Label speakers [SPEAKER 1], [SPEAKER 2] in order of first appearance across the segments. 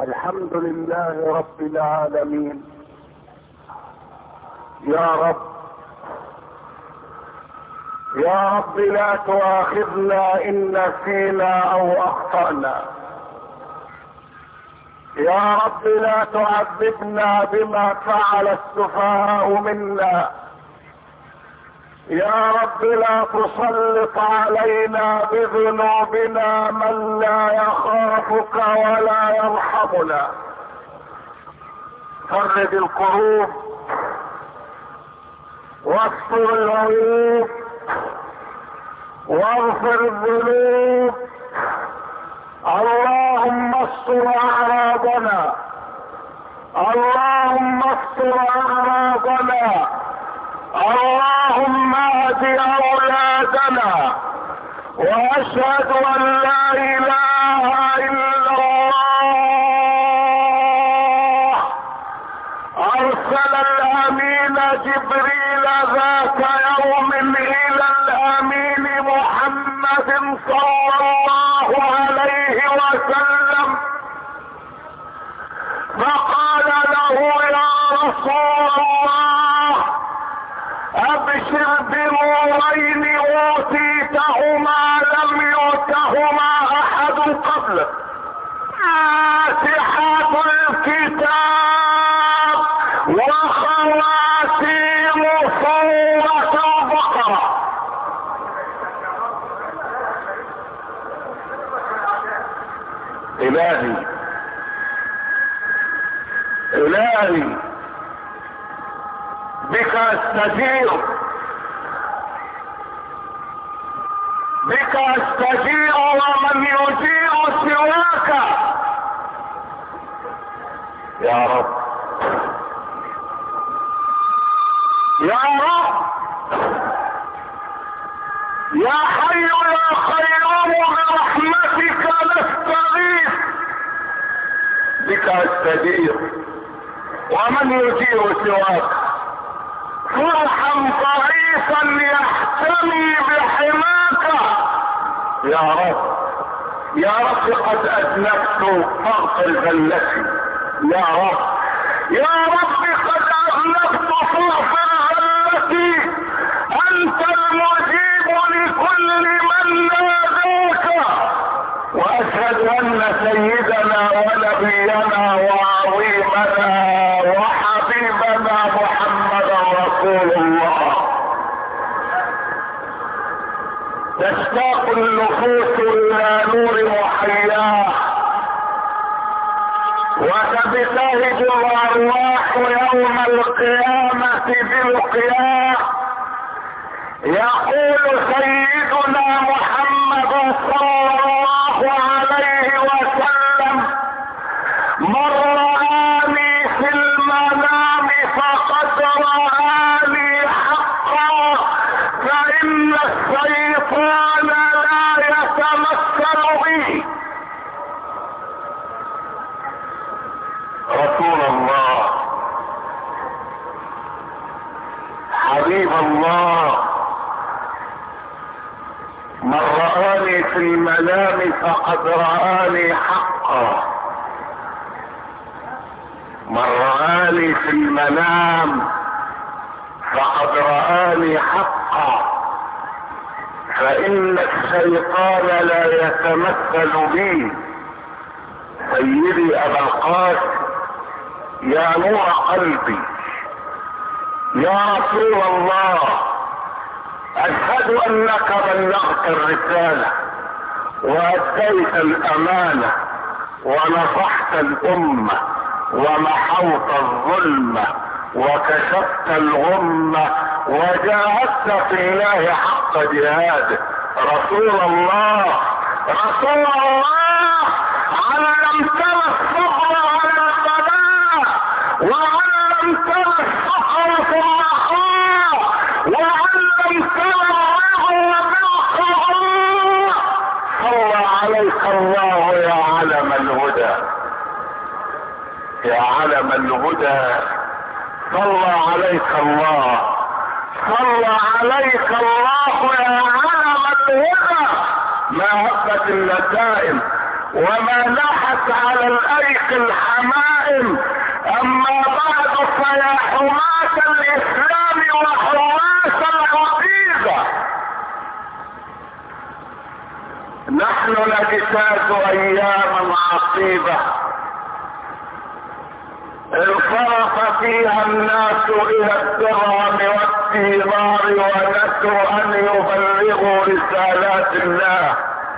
[SPEAKER 1] الحمد لله رب العالمين. يا رب يا رب لا تؤاخذنا ان نسينا او اخطأنا. يا رب لا تعذبنا بما فعل السفهاء منا. يا رب لا تسلط علينا بذنوبنا من لا يخافك ولا يرحمنا. فرج الكروب واستر العيوب واغفر الذنوب. اللهم استر اعراضنا، اللهم استر اعراضنا، اللهم اهد اولادنا. واشهد ان لا اله الا الله. ارسل الامين جبريل ذات يوم الى الامين محمد صلى الله عليه وسلم فقال له: يا رسول الله، ابشر بنورين اوتيتهما لم يؤتهما احد قبلك، فاتحة الكتاب وخواتيم سورة البقرة. الهي الهي بك استجير، بك استجير ومن يجير سواك. يا رب يا رب يا حي يا قيوم برحمتك نستغيث. بك استجير ومن يجير سواك. فرحا ضعيفا يحتمي بحماك. يا رب يا رب قد اذنبت فاغفر ذلتي. يا رب يا رب قد اذنبت فاغفر ذلتي. انت المجيب لكل من ناداك. واشهد ان سيدنا ونبينا وعظيمنا وحبيبنا محمدا رسول الله. تشتاق النفوس الى نور محياه، وتبتهج الارواح يوم القيامة بالقياه. يقول سيدنا محمد صلى الله عليه وسلم: من رآني في المنام فقد رآني حقا، فإن الشيطان لا يتمثل بي. رسول الله، حبيب الله، من رآني في المنام فقد رآني حقا. من رآني في المنام فقد رآني حقا، فإن الشيطان لا يتمثل بي. سيدي أبا القاسم، يا نور قلبي، يا رسول الله، أشهد أنك بلغت الرسالة وأديت الأمانة ونصحت الأمة ومحوت الظلم وكشفت الغمة وجاهدت في الله حق جهاده. رسول الله رسول الله، علمتنا الصبر على البلاء، وعلمتنا الصبر في الرخاء، وعلمتنا الرضا بالقضاء. صلى عليك الله يا علم الهدى، يا علم الهدى. صلى عليك الله، صلى عليك الله يا علم الهدى. ما هبت النسائم وما نحت على الايك الحمائم. اما بعد فيا حماة الاسلام وحراس العقيدة، نحن نجتاز اياما عصيبة انصرف فيها الناس الى الدرهم والدينار ونسوا ان يبلغوا رسالات الله.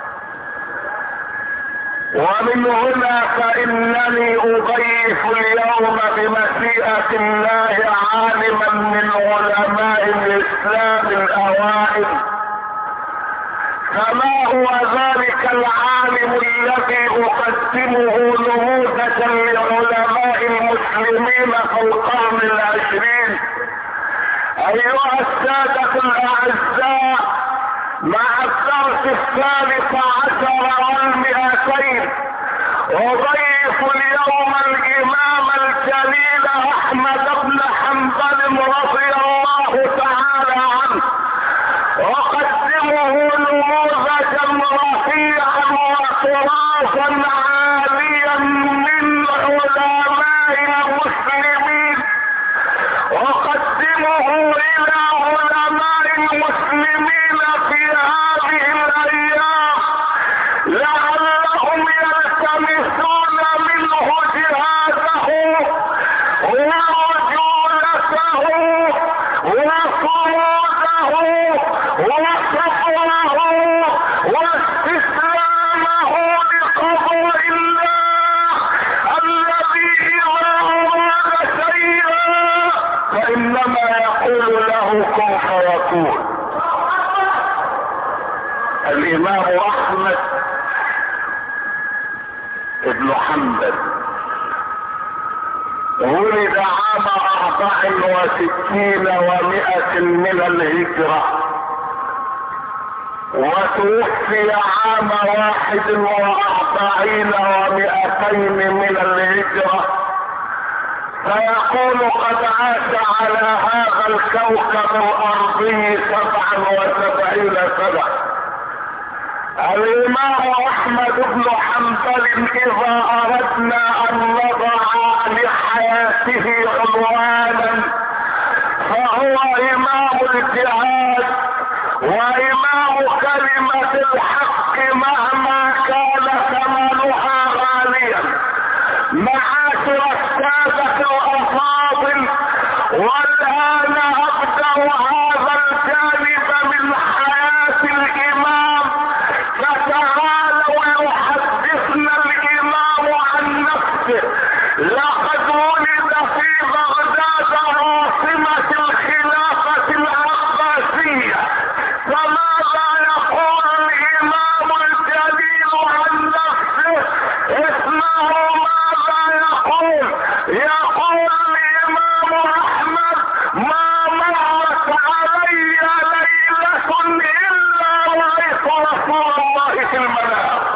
[SPEAKER 1] ومن هنا فانني اضيف اليوم بمشيئة الله عالما من علماء الاسلام الاوائل. فما هو ذلك العالم الذي اقدمه نموذجا لعلماء المسلمين في القرن العشرين؟ ايها السادة الاعزاء، مع الدرس 13 والمئتين اضيف اليوم الامام الجليل احمد بن حنبل رضي الله تعالى عنه، اقدمه نموذجا رفيعا وطرازا عاليا من علماء المسلمين، اقدمه الى علماء المسلمين في هذه الايام لعلهم يلتمسون منه جهاده ورجولته وصموده وصبره واستسلامه لقضاء الله الذي اذا اراد شيئا فانما يقول له كن فيكون. الامام احمد ابن حنبل ولد عام 64 و100 من الهجرة، وتوفي عام 41 و200 من الهجرة. فيقول قد عاش على هذا الكوكب الارضي 77 سنة. الامام احمد بن حنبل اذا اردنا ان نضع لحياته عنوانا فهو امام الجهاد وامام كلمة الحق مهما كان ثمنها غاليا. معاشر السادة الافاضل، والان ابدأ هذا الجانب من حياة الامام، فتعالوا يحدثنا الامام عن نفسه. لقد ولد في بغداد عاصمة الخلافة العباسية، فماذا يقول الامام الجليل عن نفسه؟ اسمعوا ماذا يقول. يقول الامام احمد: ما مرت علي ليلة الا رأيت رسول الله في المنام.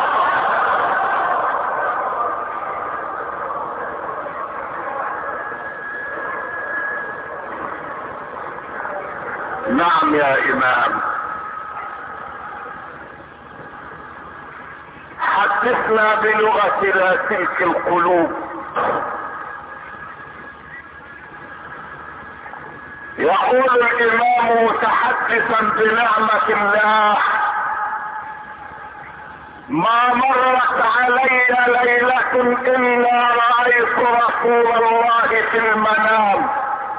[SPEAKER 1] نعم يا امام، حدثنا بلغة تلك القلوب. يقول الامام متحدثا بنعمة الله: ما مرت علي ليلة الا رأيت رسول الله في المنام.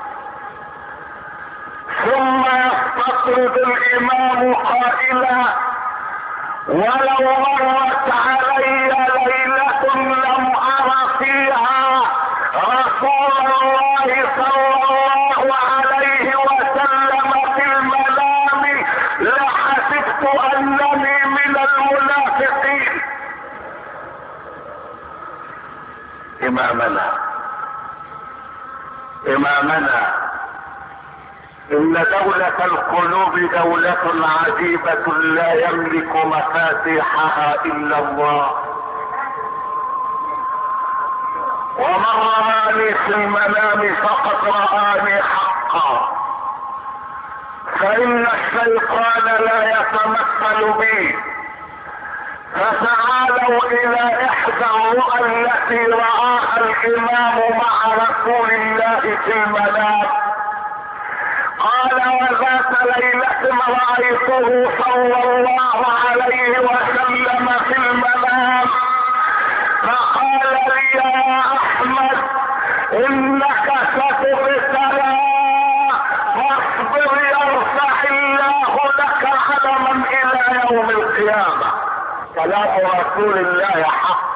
[SPEAKER 1] ثم يستطرد الامام قائلا: ولو مرت علي ليلة لم ارى فيها رسول الله صلى الله عليه وسلم في المنام لحسبت انني من المنافقين. امامنا ان دولة القلوب دولة عجيبة لا يملك مفاتيحها الا الله. ومن رآني في المنام فقد رآني حقا، فان الشيطان لا يتمثل بي، فتعالوا الى احدى الرؤى التي رآها الامام مع رسول الله في المنام. قال وذات ليلة رأيته صلى الله عليه وسلم في المنام فقال لي يا احمد انك ستبتلى فاصبر يرفع الله لك علما الى يوم القيامة. كلام رسول الله حق،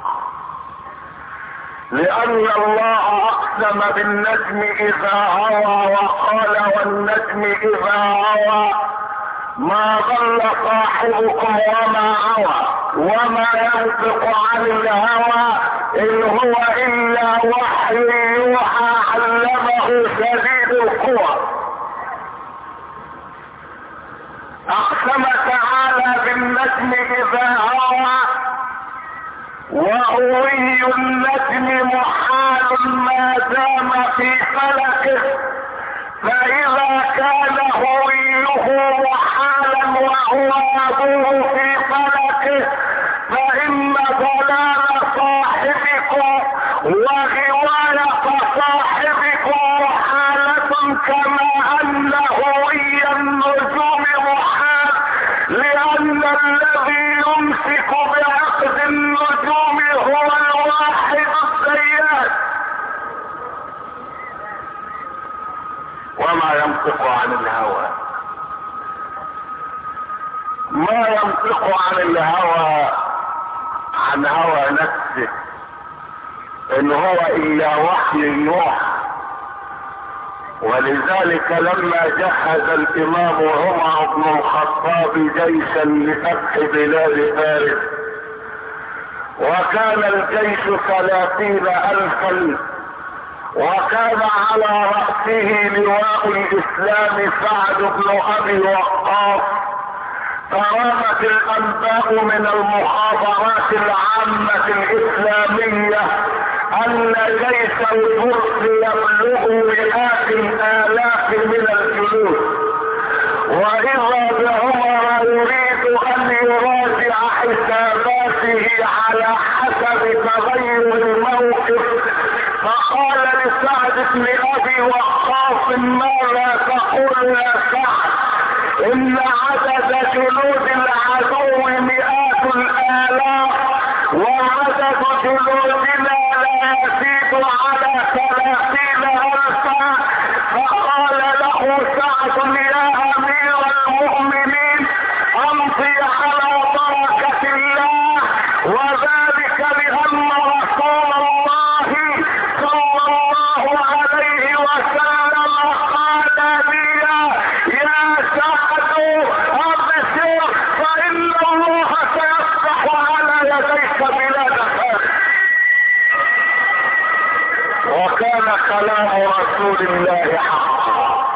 [SPEAKER 1] لان الله اقسم بالنجم اذا هوى وقال والنجم اذا هوى ما ضل صاحبكم وما هوى وما ينطق عن الهوى ان هو الا وحي يوحى علمه شديد القوى. اقسم تعالى بالنجم اذا هوى وهوي النجم محال ما دام في فلكه، فاذا كان هويه محالا وهو ابوه في فلكه فان ضلال صاحبكم وغواية صاحبكم محالة كما ان هوي النجوم محال، لان الذي يمسك بعقد النجوم هو الواحد الزيات. وما ينطق عن الهوى، ما ينطق عن الهوى عن هوى نفسه ان هو الا وحي يوحى. ولذلك لما جهز الامام عمر بن الخطاب جيشا لفتح بلاد فارس وكان الجيش 30,000 وكان على رأسه لواء الاسلام سعد بن ابي وقاص، فرامت الانباء من المخابرات العامة الاسلامية ان جيش الفرس يبلغ مئات الالاف من الجنود، واذا بعمر يريد ان يراجع حساباته على حسب تغير الموقف، فقال لسعد بن ابي وقاص ماذا تقول يا سعد؟ ان عدد جنود العدو مئات الالاف وعدد جنودنا لا يزيد على 30,000. فقال له سعد يا امير المؤمنين امضي على بركة الله، وذلك لان رسول الله صلى الله عليه وسلم قال لي يا سعد ابشر فان الله سيفتح على يديك بلاد فارس. وكان كلام رسول الله حقا،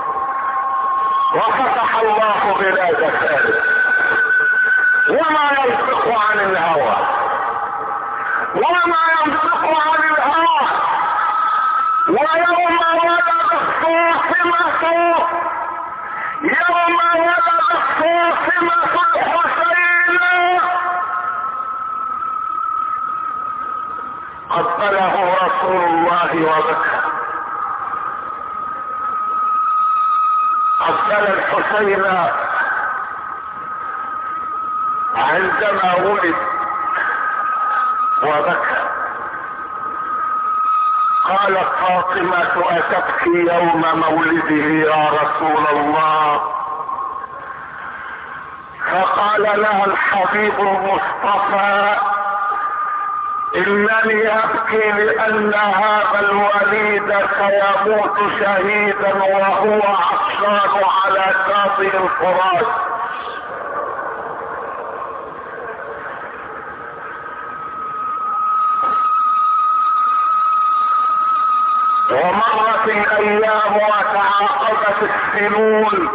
[SPEAKER 1] وفتح الله بلاد فارس. وما ينطق عن الهوى، وما ينطق عن الهوى. ويوم ولد الصاصمة، يوم ولد الصاصمة الحسين قبله رسول الله وبكى. قبل الحسين عندما ولد وبكى. قالت فاطمة أتبكي يوم مولده يا رسول الله؟ فقال لها الحبيب المصطفى انني ابكي لان هذا الوليد سيموت شهيدا وهو عطشان على شاطئ الفرات. ومرت الايام وتعاقبت السنون،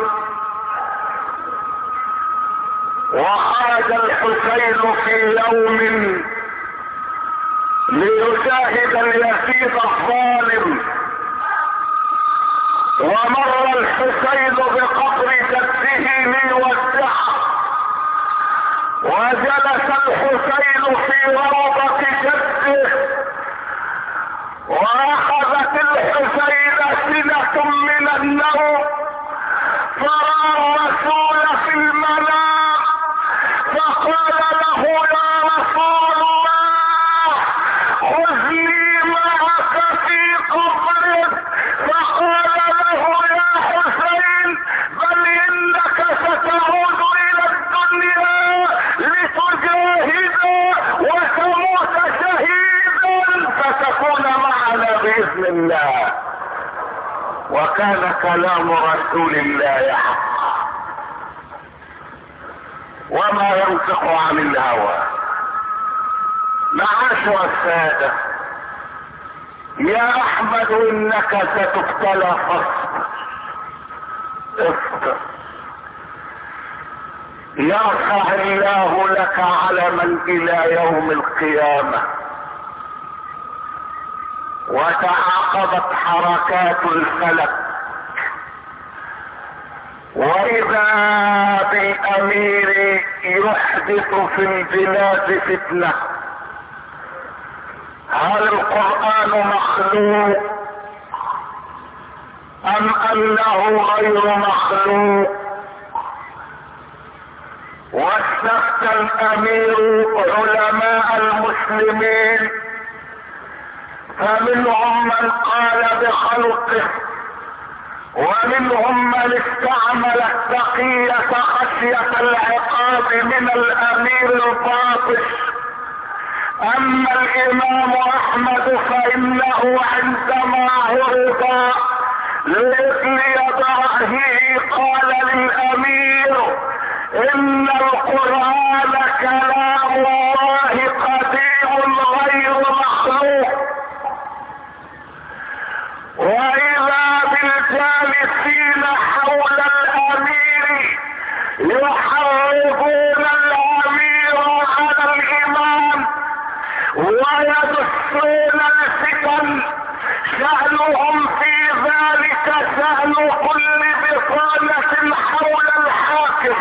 [SPEAKER 1] وخرج الحسين في يوم ليشاهد اليزيد الظالم، ومر الحسين بقبر جده ليودعه، وجلس الحسين في روضة جده، واخذت الحسين سنة من النوم، فرأى الرسول في المنام فقال له يا رسول الله خذني معك في قبرك، فقال له يا حسين بل انك ستعود الى الدنيا لتجاهد وتموت شهيدا فتكون معنا باذن الله. وكان كلام رسول الله حقا، وما ينطق عن الهوى. معاشر السادة، يا احمد انك ستبتلى فاصبر، اصبر يرفع الله لك علما الى يوم القيامة. وتعاقبت حركات الفلك، واذا بالامير يحدث في البلاد فتنة. هل القرآن مخلوق ام انه غير مخلوق؟ واستفتى الامير علماء المسلمين، فمنهم من قال بخلقه، ومنهم من استعمل التقية خشية العقاب من الامير الباطش. اما الامام احمد فانه عندما عرض لابن رايه قال للامير ان القرآن كلام الله قديم غير مخلوق. واذا بالجالسين حول الامير يحرضون الامير على الامام ويدسون الفتن، شأنهم في ذلك شأن كل بطانة حول الحاكم.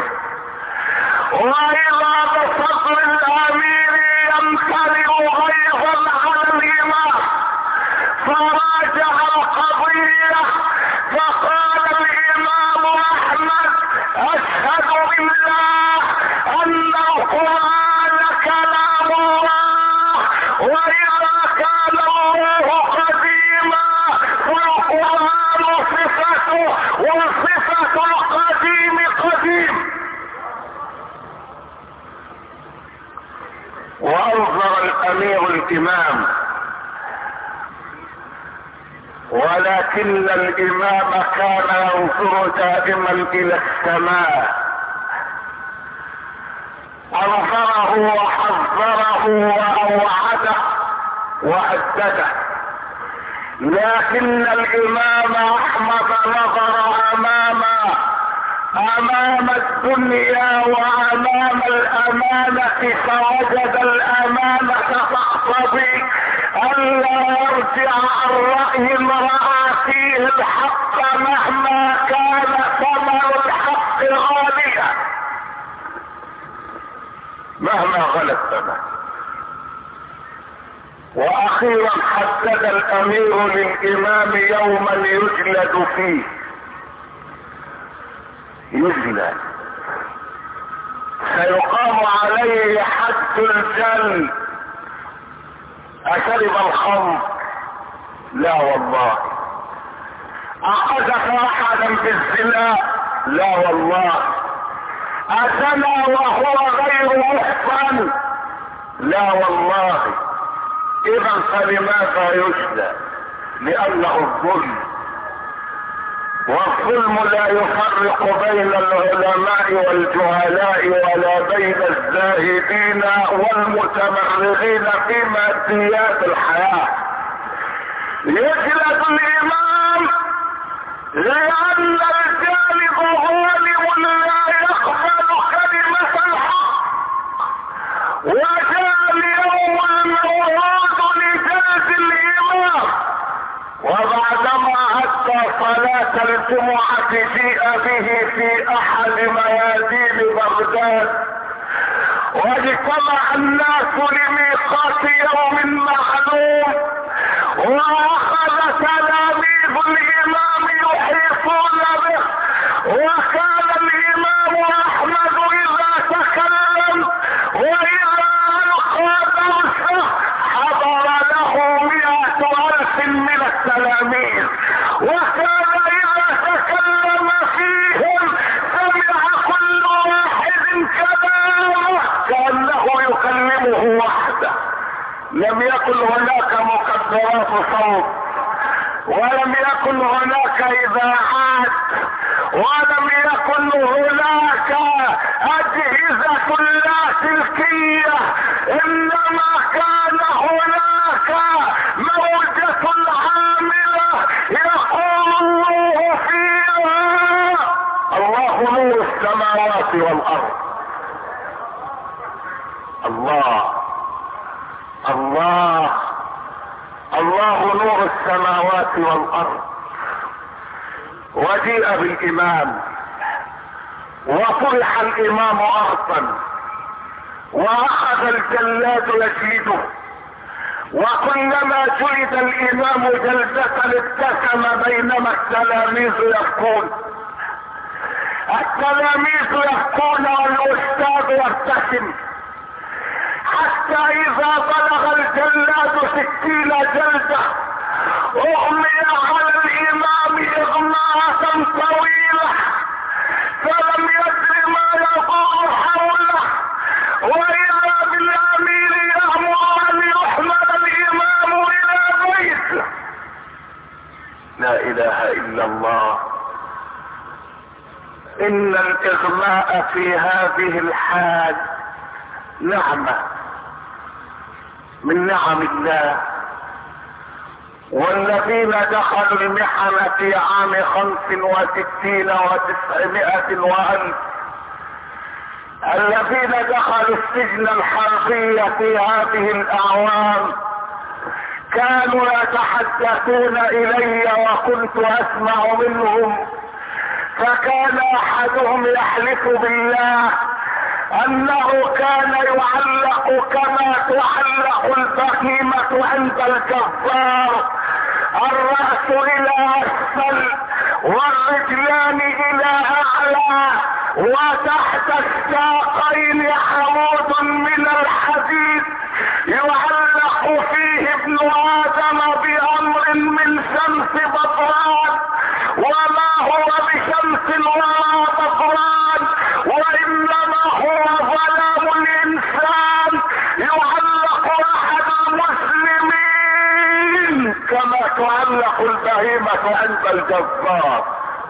[SPEAKER 1] واذا بفضل الامير يمتلئ غيظا على الامام فراجع القضية، فقال الامام احمد اشهد بالله ان القرآن كلام الله، واذا كان الله قديما فالقرآن صفته، وصفة القديم قديم. وانظر الامير الامام، ولكن الامام كان ينظر دائما الى السماء. انظره وحذره واوعده وهدده، لكن الامام احمد نظر امام الدنيا وامام الامانة، فوجد الامانة تقتضي الا يرجع عن رأي امرأة فيه الحق مهما كان ثمن الحق غاليا، مهما غلى الثمن. واخيرا حدد الامير للامام يوما يجلد فيه، يجلد سيقام عليه حد الجلد. اشرب الخمر؟ لا والله. اقذف احدا بالزنا؟ لا والله. ازنى وهو غير محصن؟ لا والله. اذا فلماذا يجلد؟ لانه الظلم، والظلم لا يفرق بين العلماء والجهلاء ولا بين الزاهدين والمتمرغين في ماديات الحياة. يجلد الامام لان الجانب ظالم لا يقبل كلمة الحق، وجاء اليوم الموعود لجلد الامام. وبعدما اتى صلاة الجمعة جيء به في احد ميادين بغداد، واجتمع الناس لميقات يوم معلوم، واخذ تلاميذ الامام يحيطون به، وكان الامام احمد اذا تكلم واذا القى درسه حضر له 100,000 من التلاميذ، وكان اذا تكلم فيهم سمع كل واحد كلامه كأنه يكلمه وحده. لم يكن هناك مكبرات صوت، ولم يكن هناك اذاعات، ولم يكن هناك اجهزة لاسلكية، انما كان هناك موجة عاملة يقول الله فيها: الله نور السماوات والارض. الله نور السماوات والارض. وجيء بالامام وطرح الامام ارضا، واخذ الجلاد يجلده، وكلما جلد الامام جلدة ابتسم بينما التلاميذ يبكون. التلاميذ يبكون والاستاذ يبتسم، حتى اذا بلغ الجلاد 60 جلدة اغمي على الامام اغماءة طويلة، فلم يدر ما يدور حوله، واذا بالامير يامر ان يحمل الامام الى بيته. لا اله الا الله. ان الاغماء في هذه الحال نعمة من نعم الله. والذين دخلوا المحن في عام 65 و900 وألف، الذين دخلوا السجن الحربي في هذه الاعوام كانوا يتحدثون الي وكنت اسمع منهم، فكان احدهم يحلف بالله انه كان يعلق كما تعلق البهيمة عند الجزار، الرأس الى اسفل والرجلان الى اعلى، وتحت الساقين عمود من الحديد يعلق فيه ابن ادم بامر من شمس بطران، وما هو بشمس ولا بطران، وانما هو ظلام الانسان يعلق احد المسلمين كما تعلق البهيمة عند الجزار،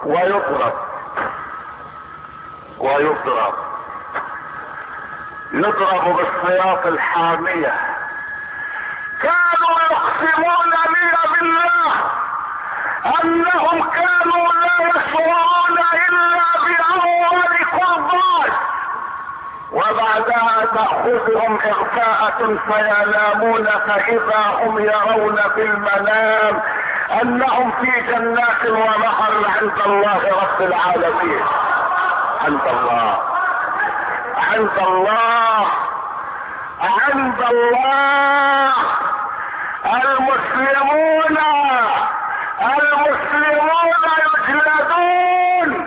[SPEAKER 1] يضرب بالسياط الحامية. كانوا يقسمون لي بالله انهم كانوا لا يشعرون الا باول قربان، وبعدها تأخذهم اغفاءة فينامون، فاذا هم يرون في المنام انهم في جنات ونهر عند الله رب العالمين. عند الله المسلمون يجلدون.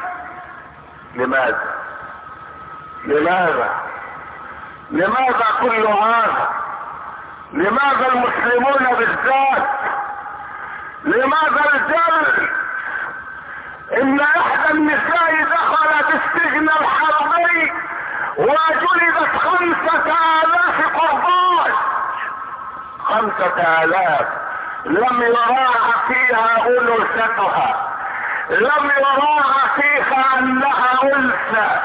[SPEAKER 1] لماذا كل هذا؟ لماذا المسلمون بالذات؟ لماذا الجلد؟ ان احدى النساء دخلت السجن الحربي وجلدت 5,000 قربان. 5,000 لم يراعى فيها انوثتها، لم يراعى فيها انها انثى،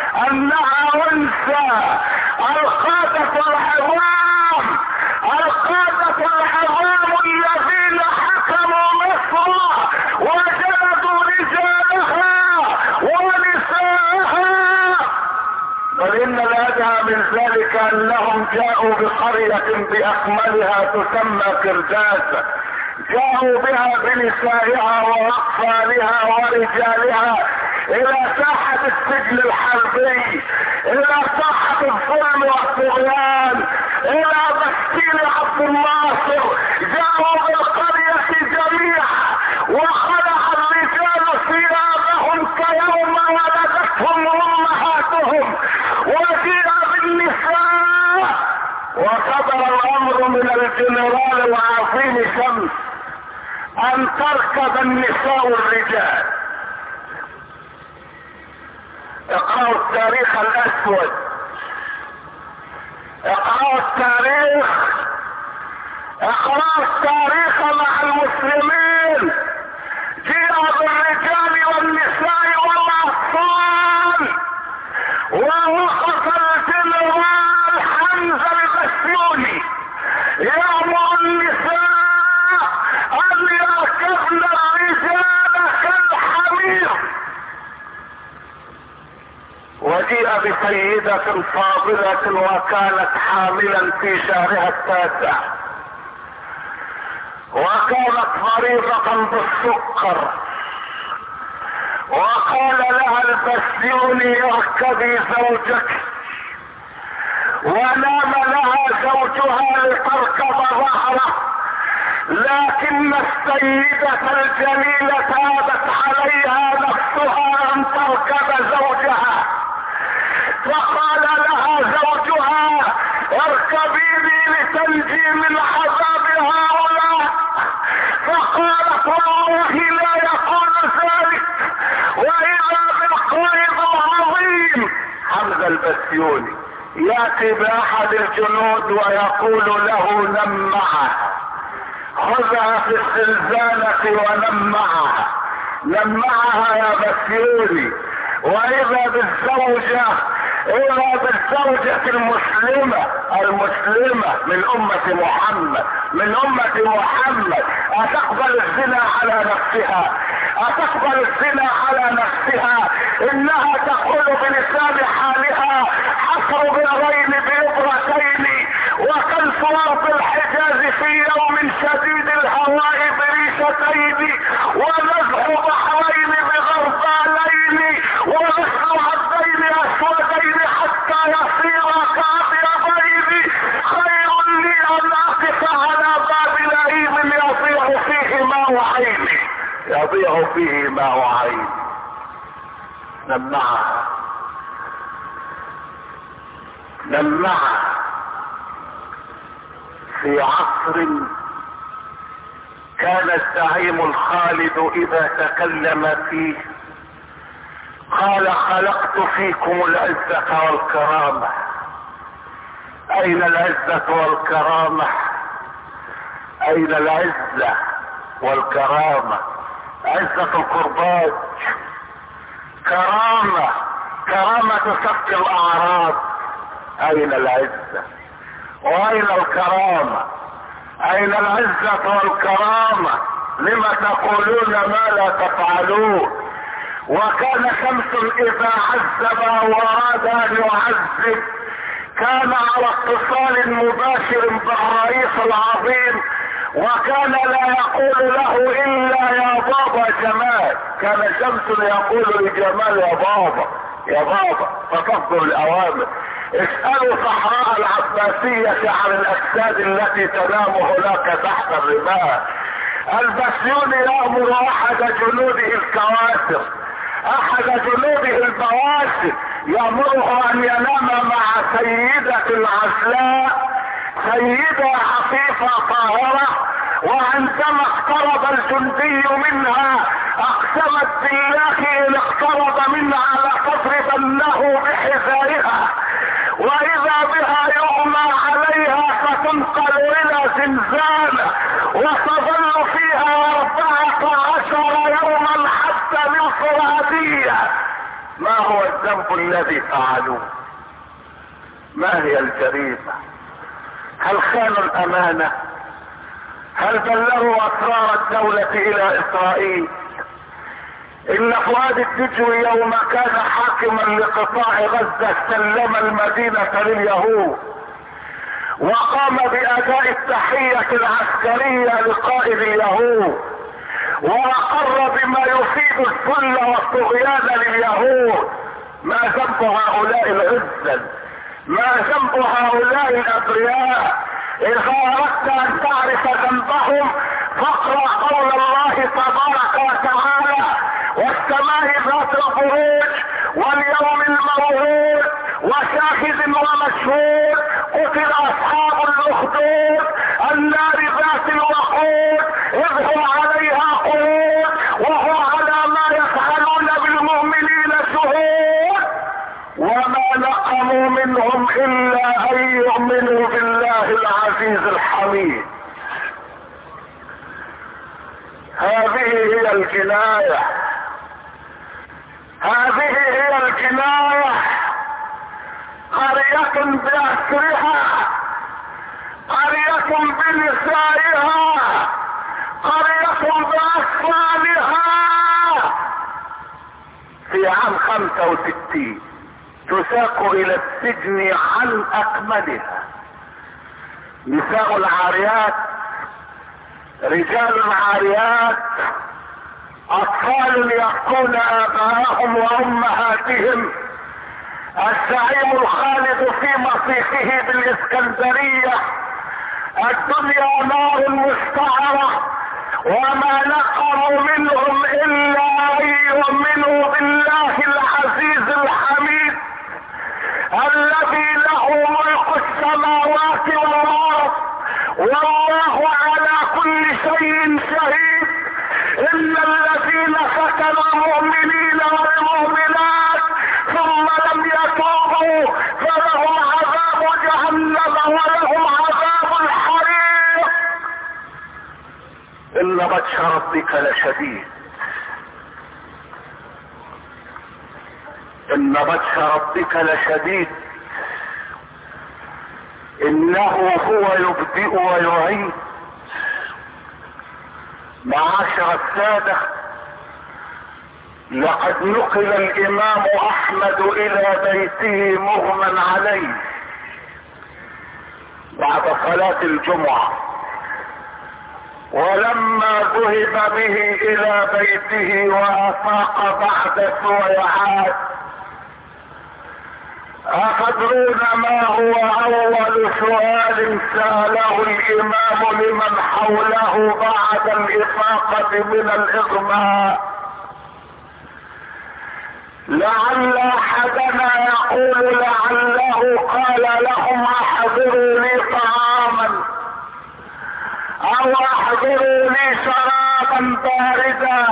[SPEAKER 1] القادة العظام الذين حكموا مصر وجلدوا رجالها ونساءها. بل ان الادهى من ذلك انهم جاءوا بقرية باكملها تسمى كرداس، جاءوا بها بنسائها واطفالها ورجالها الى ساحة السجن الحربي، الى ساحة الظلم والطغيان، الى مسكين عبد الناصر. جاءوا بالقرية جميعا وخلع الرجال ثيابهم كيوم ولدتهم امهاتهم، وجيء بالنساء، وصدر الامر من الجنرال العظيم شمس ان تركب النساء الرجال. اقرأوا التاريخ الاسود، اقرأوا التاريخ، اقرأوا التاريخ مع المسلمين. جيء بالرجال والنساء والاطفال، ووقف الجنرال حمزة البسيوني يأمر النساء ان يركبن الرجال كالحمير. وجيء بسيدة فاضلة وكانت حاملا في شهرها التاسع، وكانت مريضة بالسكر، وقال لها البسيوني اركبي زوجك، ونام لها زوجها لتركب ظهره، لكن السيدة الجليلة ابت عليها نفسها ان تركب زوجها، فقال لها زوجها اركبيني لتنجي من عذاب هؤلاء، فقالت والله لا يقول ذلك، واذا بالقائد العظيم حمزة البسيوني ياتي باحد الجنود ويقول له نم معها، خذها في الزنزانة ونم معها، نم معها يا بسيوني. واذا بالزوجة، اذا بالزوجة المسلمة من امة محمد، من امة محمد، اتقبل الزنا على نفسها، اتقبل الزنا على نفسها. انها تقول بلسان حالها حصر بئرين بإبرتين، وكلف ارض الحجاز في يوم شديد الهواء بريشتين، ونزح بحرين بغربالين، ومثل عبدين اسودين حتى يصير كابيضين. خير لي ان اقف على باب لئيم يضيع فيه ماء عيني، يضيع فيه ماء عيني. نمعها في عصر كان الزعيم الخالد اذا تكلم فيه قال خلقت فيكم العزة والكرامة. اين العزة والكرامة؟ اين العزة والكرامة؟ عزة القرباج، كرامة سفك الاعراض. اين العزة واين الكرامة؟ اين العزة والكرامة؟ لما تقولون ما لا تفعلون؟ وكان شمس اذا عذب واراد ان يعذب كان على اتصال مباشر بالرئيس العظيم، وكان لا يقول له الا يا بابا جمال. كان شمس يقول لجمال يا بابا يا بابا، فتصدر الاوامر. اسألوا صحراء العباسية عن الاجساد التي تنام هناك تحت الرمال. البسيوني يأمر احد جنوده الكواسر، احد جنوده البواسل، يأمره ان ينام مع سيدة العزلاء، سيدة عفيفة طاهرة. وعندما اقترب الجندي منها اقسمت بالله ان اقترب منها لتضربنه بحذائها، واذا بها يغمى عليها فتنقل الى زنزانة وتظل فيها 14 يوما حتى الانفرادية. ما هو الذنب الذي فعلوه؟ ما هي الجريمة؟ هل خانوا الامانة؟ هل بلغوا اسرار الدولة الى اسرائيل؟ ان فؤاد الدجوي يوم كان حاكما لقطاع غزة سلم المدينة لليهود، وقام باداء التحية العسكرية لقائد اليهود، واقر بما يفيد الذل والطغيان لليهود. ما ذنب هؤلاء العزل؟ ما ذنب هؤلاء الابرياء؟ اذا اردت ان تعرف ذنبهم فاقرأ قول الله تبارك وتعالى: والسماء ذات البروج واليوم الموعود وشاهد ومشهود قتل اصحاب الاخدود النار ذات الوقود اذ هم عليها قعود وهم على ما يفعلون بالمؤمنين شهود وما نقموا منهم الا ان يؤمنوا بالله العزيز الحميد. هذه هي الجناية، هذه هي الجناية. قرية بأسرها، قرية بنسائها، قرية بأطفالها. في عام 65 تساق الى السجن عن اكملها نساء العاريات، رجال عاريات، اطفال يبكون اباءهم وامهاتهم. الزعيم الخالد في مصيفه بالاسكندرية: الدنيا نار مستعرة وما نقموا منهم الا ان يؤمنوا بالله العزيز الحميد الذي له ملك السماوات والارض والله على كل شيء شهيد. ان الذين فتنوا المؤمنين والمؤمنات ثم لم يتوبوا فلهم عذاب جهنم ولهم عذاب الحريق. ان بطش ربك لشديد، ان بطش ربك لشديد. انه هو يبدئ ويعيد. معاشر السادة، لقد نقل الامام احمد الى بيته مغمى عليه بعد صلاة الجمعة، ولما ذهب به الى بيته وافاق بعد سويعات أتدرون ما هو أول سؤال سأله الإمام لمن حوله بعد الإفاقة من الإغماء؟ لعل أحدنا يقول لعله قال لهم أحضروا لي طعاما أو أحضروا لي شرابا باردا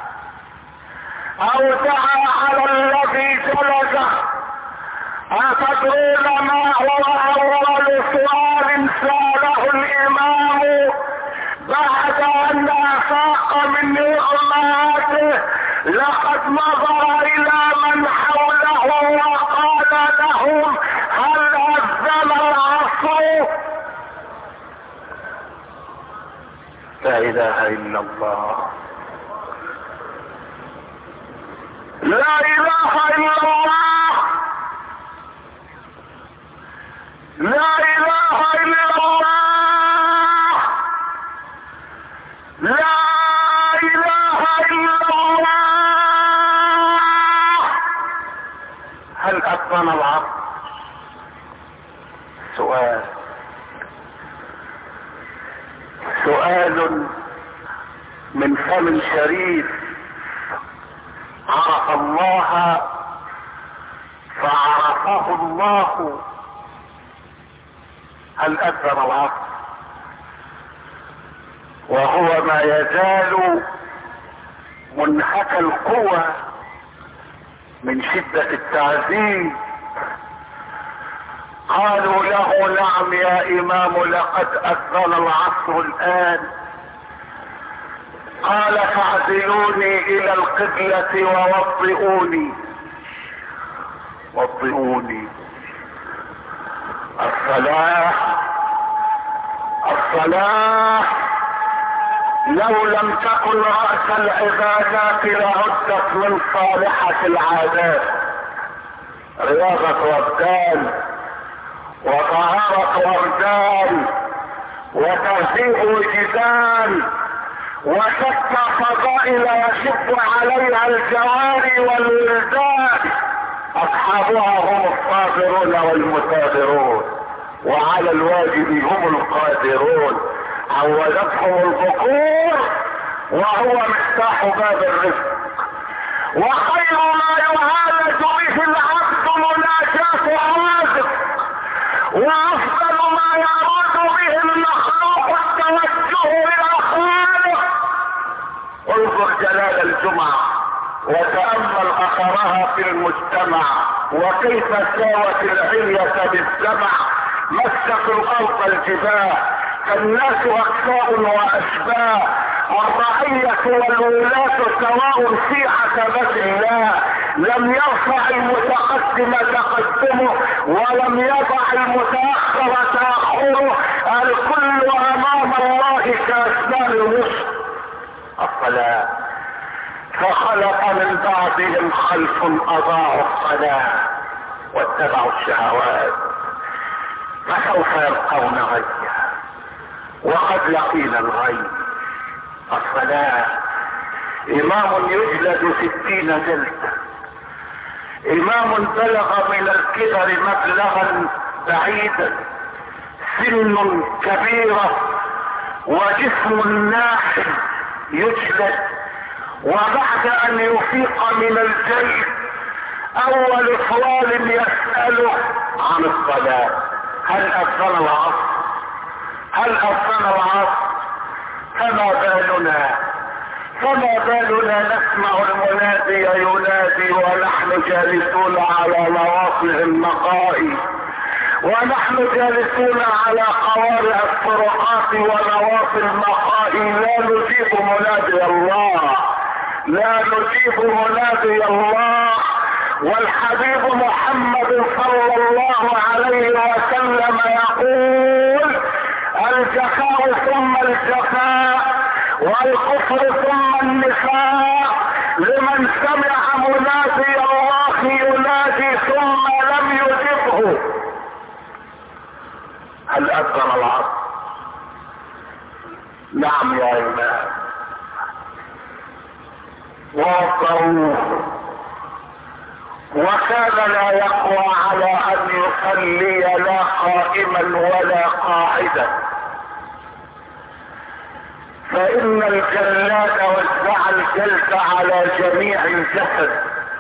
[SPEAKER 1] أو دعا على الذي جلسه. أتدرون ما هو أول سؤال سأله الإمام بعد أن أفاق من إغماءاته؟ لقد نظر إلى من حوله وقال لهم: هل أذن العصر؟ لا إله إلا الله، لا إله إلا الله، لا إله إلا الله، لا إله إلا الله. هل أذن العصر؟ سؤال من فم شريف عرف الله فعرفه الله. هل أذن العصر؟ وهو ما يزال منهك القوى من شدة التعذيب. قالوا له: نعم يا إمام، لقد أذن العصر الآن. قال: فاعزلوني إلى القبلة ووضئوني. وضئوني. الصلاة، الصلاة لو لم تكن رأس العبادات لعدت من صالحة العادات. رياضة أبدان وطهارة أبدان وتهذيب وجدان وشتى فضائل يشب عليها الجواري والولدان، اصحابها هم الصابرون والمثابرون، وعلى الواجب هم القادرون، عودتهم الذكور وهو مفتاح باب الرزق. وخير ما يعالج به العبد مناجاة الرازق، وافضل ما يراد به المخلوق التوجه الى الخالق. انظر جلال الجمعة وتأمل اثرها في المجتمع، وكيف ساوت العلية بالسمع، مست الارض الجباه، فالناس اكفاء واشباه، الرعية والولاة سواء في عتبة الله، لم يرفع المتقدم تقدمه ولم يضع المتأخر تأخره، الكل امام الله كاسنان الوسط. الصلاة، فخلق من بعدهم خلف اضاعوا الصلاة واتبعوا الشهوات، فسوف يلقون غيا وقد لقينا الغي. الصلاة، امام يجلد 60 جلدة، امام بلغ من الكبر مبلغا بعيدا، سن كبيرة وجسم ناحل يجلد، وبعد ان يفيق من الجلد اول سؤال يسأله عن الصلاة: هل اذن العصر؟ هل اذن العصر؟ فما بالنا نسمع المنادي ينادي ونحن جالسون على نواصي المقاهي، ونحن جالسون على قوارع الطرقات ونواصي المقاهي، لا نجيب منادي الله، لا نجيب منادي الله. والحبيب محمد صلى الله عليه وسلم يقول: الجفاء ثم الجفاء والكفر ثم النفاق، لمن سمع منادي الله ينادي ثم لم يجبه. هل اذن العصر؟ نعم يا امام. وضعوه، وكان لا يقوى على ان يصلي لا قائما ولا قاعدا، فان الجلاد وزع الجلد على جميع الجسد.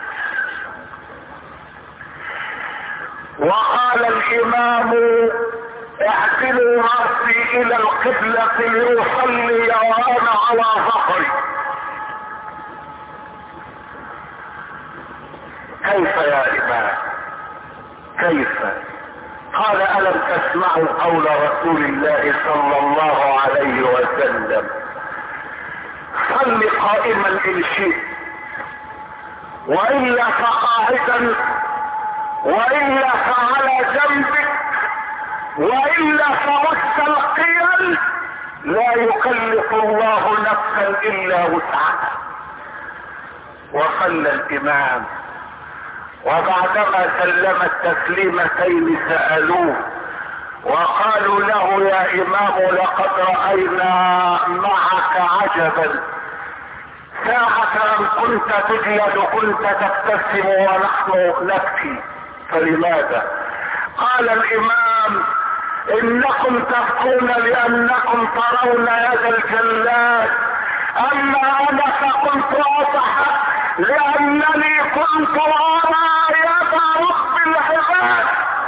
[SPEAKER 1] وقال الامام: اعدلوا راسي الى القبلة ليصلي وانا على ظهري. كيف يا امام؟ كيف؟ قال: الم تسمعوا قول رسول الله صلى الله عليه وسلم: صل قائما ان شئت، والا فقاعدا، والا فعلى جنبك، والا فمستلقيا، لا يكلف الله نفسا الا وسعها. وصلى الامام، وبعدما سلم التسليمتين سألوه وقالوا له: يا امام، لقد رأينا معك عجبا، ساعة ان كنت تجلد كنت تبتسم ونحن نبكي، فلماذا؟ قال الامام: انكم تبكون لانكم ترون يد الجلاد، اما انا فكنت اضحك لانني كنت ارى يد رب العباد.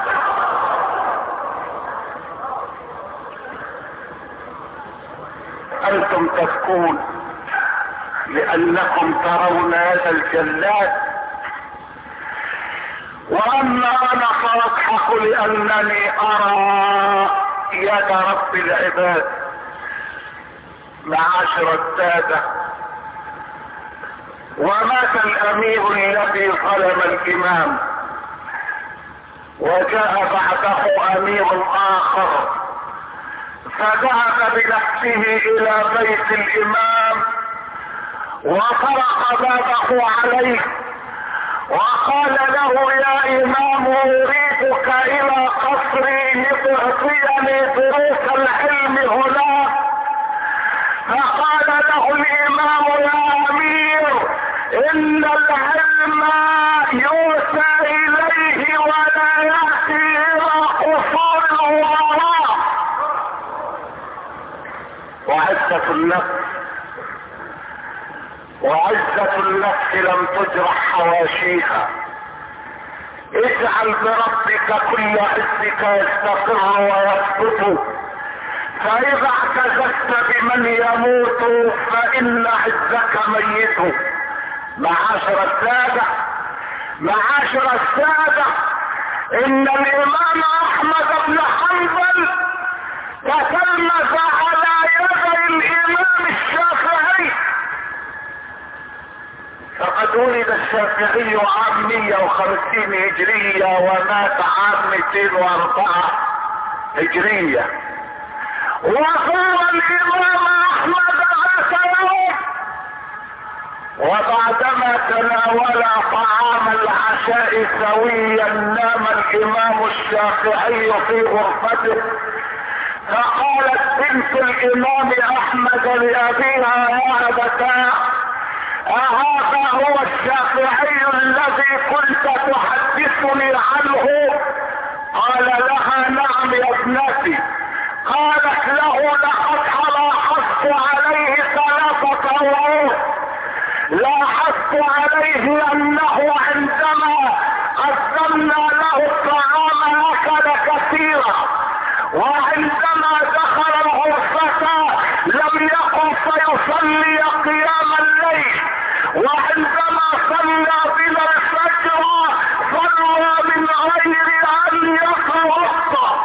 [SPEAKER 1] انتم تبكون لانكم ترون يد الجلاد، واما انا فاضحك لانني ارى يد رب العباد. معاشر السادة، ومات الامير الذي ظلم الامام، وجاء بعده امير اخر، فذهب بنفسه الى بيت الامام وطرق بابه عليه وقال له: يا امام، اريدك الى قصري لتعطيني دروس العلم هناك. فقال له الامام: يا امير، ان العلم يؤتى اليه ولا ياتي الى قصور الامراء. وعزة النفس لم تجرح حواشيها. اجعل بربك كل عزك يستقر ويثبت، فاذا اعتززت بمن يموت فان عزك ميت. معاشر السادة، ان الامام احمد بن حنبل تتلمذ على يدي الامام الشافعي. فقد ولد الشافعي عام 150 هجرية ومات عام 204 هجرية، وهو الامام احمد ذات يوم وبعدما تناولا طعام العشاء سويا نام الامام الشافعي في غرفته، فقالت بنت الامام احمد لابيها: يا ابتاه، أهذا هو الشافعي الذي كنت تحدثني عنه؟ قال لها: نعم يا ابنتي. قالت له: لقد لاحظت عليه 3 امور. لاحظت عليه انه عندما قدمنا له الطعام اكل كثيرا، وعندما دخل الغرفة لم يقم فيصلي قيام الليل، وعندما صلى بنا الفجر صلى من غير ان يتوضا.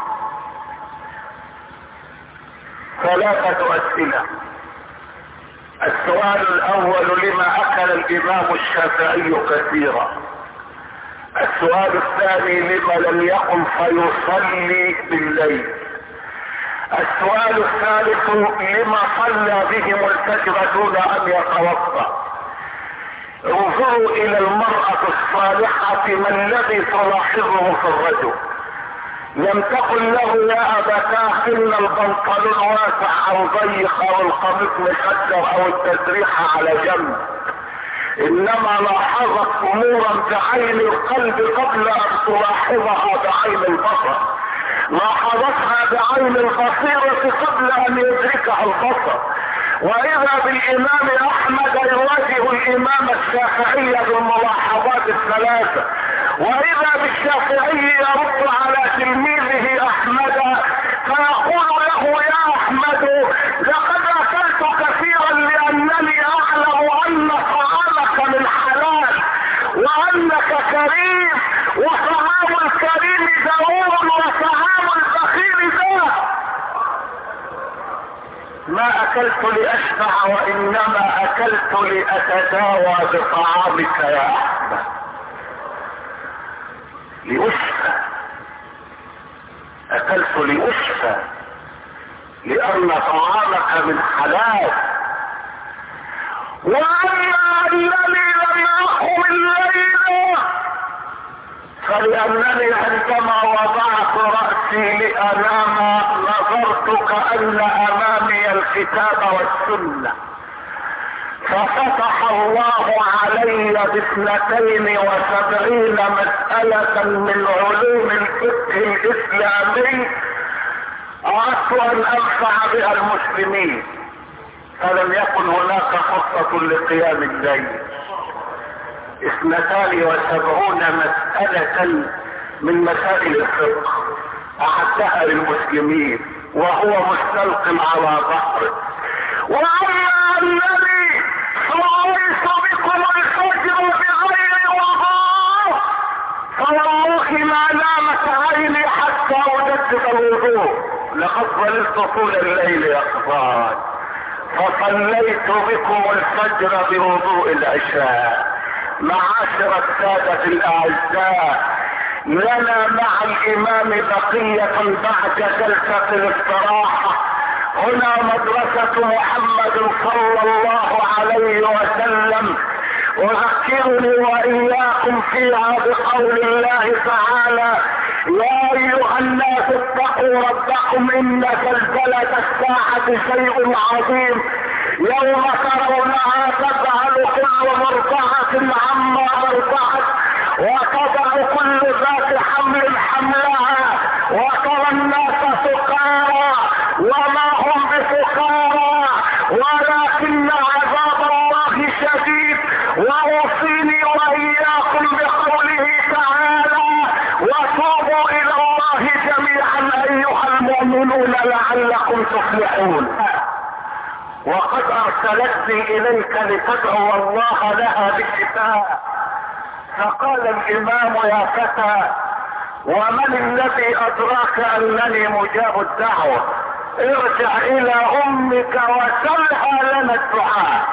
[SPEAKER 1] 3 اسئلة. السؤال الاول: لما اكل الامام الشافعي كثيرا؟ السؤال الثاني: لما لم يقم فيصلي بالليل؟ السؤال الثالث: لما صلى بهم الفجر دون ان يتوضا؟ انظروا الى المرأة الصالحة ما الذي تلاحظه في الرجل. لم تقل له: يا ابتاه ان البنطلون واسع او ضيق او القميص مشجر او التسريحة على جنب، انما لاحظت امورا بعين القلب قبل ان تلاحظها بعين البصر. لاحظتها بعين البصيرة قبل ان يدركها البصر. واذا بالامام احمد يواجه الامام الشافعي بالملاحظات 3، واذا بالشافعي يرد على تلميذه احمد فيقول له: يا احمد، لقد اكلت كثيرا لانني اعلم ان طعامك من حلال وانك كريم، وطعام الكريم داور وطعام البخيل داء. ما اكلت لاشبع وانما اكلت لاتداوى بطعامك يا احمد، لاشفى. اكلت لاشفى لان طعامك من حلال. واما انني لم اقم الليل فلانني عندما وضعت رأسي لانام نظرت كأن امامي الكتاب والسنة، ففتح الله علي ب72 مسألة من علوم الفقه الاسلامي اردت ان انفع بها المسلمين، فلم يكن هناك فرصة لقيام الليل. 72 مسألة من مسائل الفقه اعدها للمسلمين وهو مستلق على ظهره. واما الذي صليت بكم الفجر بغير وضوء فوالله ما نامت عيني حتى اجدد الوضوء، لقد ظللت طول الليل يقظان، فصليت بكم الفجر بوضوء العشاء. معاشر السادة الاعزاء، لنا مع الامام بقية بعد جلسة الاستراحة. هنا مدرسة محمد صلى الله عليه وسلم، اذكرني واياكم فيها بقول الله تعالى: يا ايها الناس اتقوا ربكم ان زلزلة الساعة شيء عظيم يوم ترونها تذهل كل مرضعة عما ارضعت وتضع كل ذات حمل حملها وترى الناس سكارى وما هم بسكارى ولكن عذاب الله شديد. واوصيني واياكم بقوله تعالى وتوبوا الى الله جميعا ايها المؤمنون لعلكم تفلحون. وقد ارسلتني اليك لتدعو الله لها بالشفاء. فقال الامام يا فتى ومن الذي ادراك انني مجاب الدعوة؟ ارجع الى امك وسلها لنا الدعاء.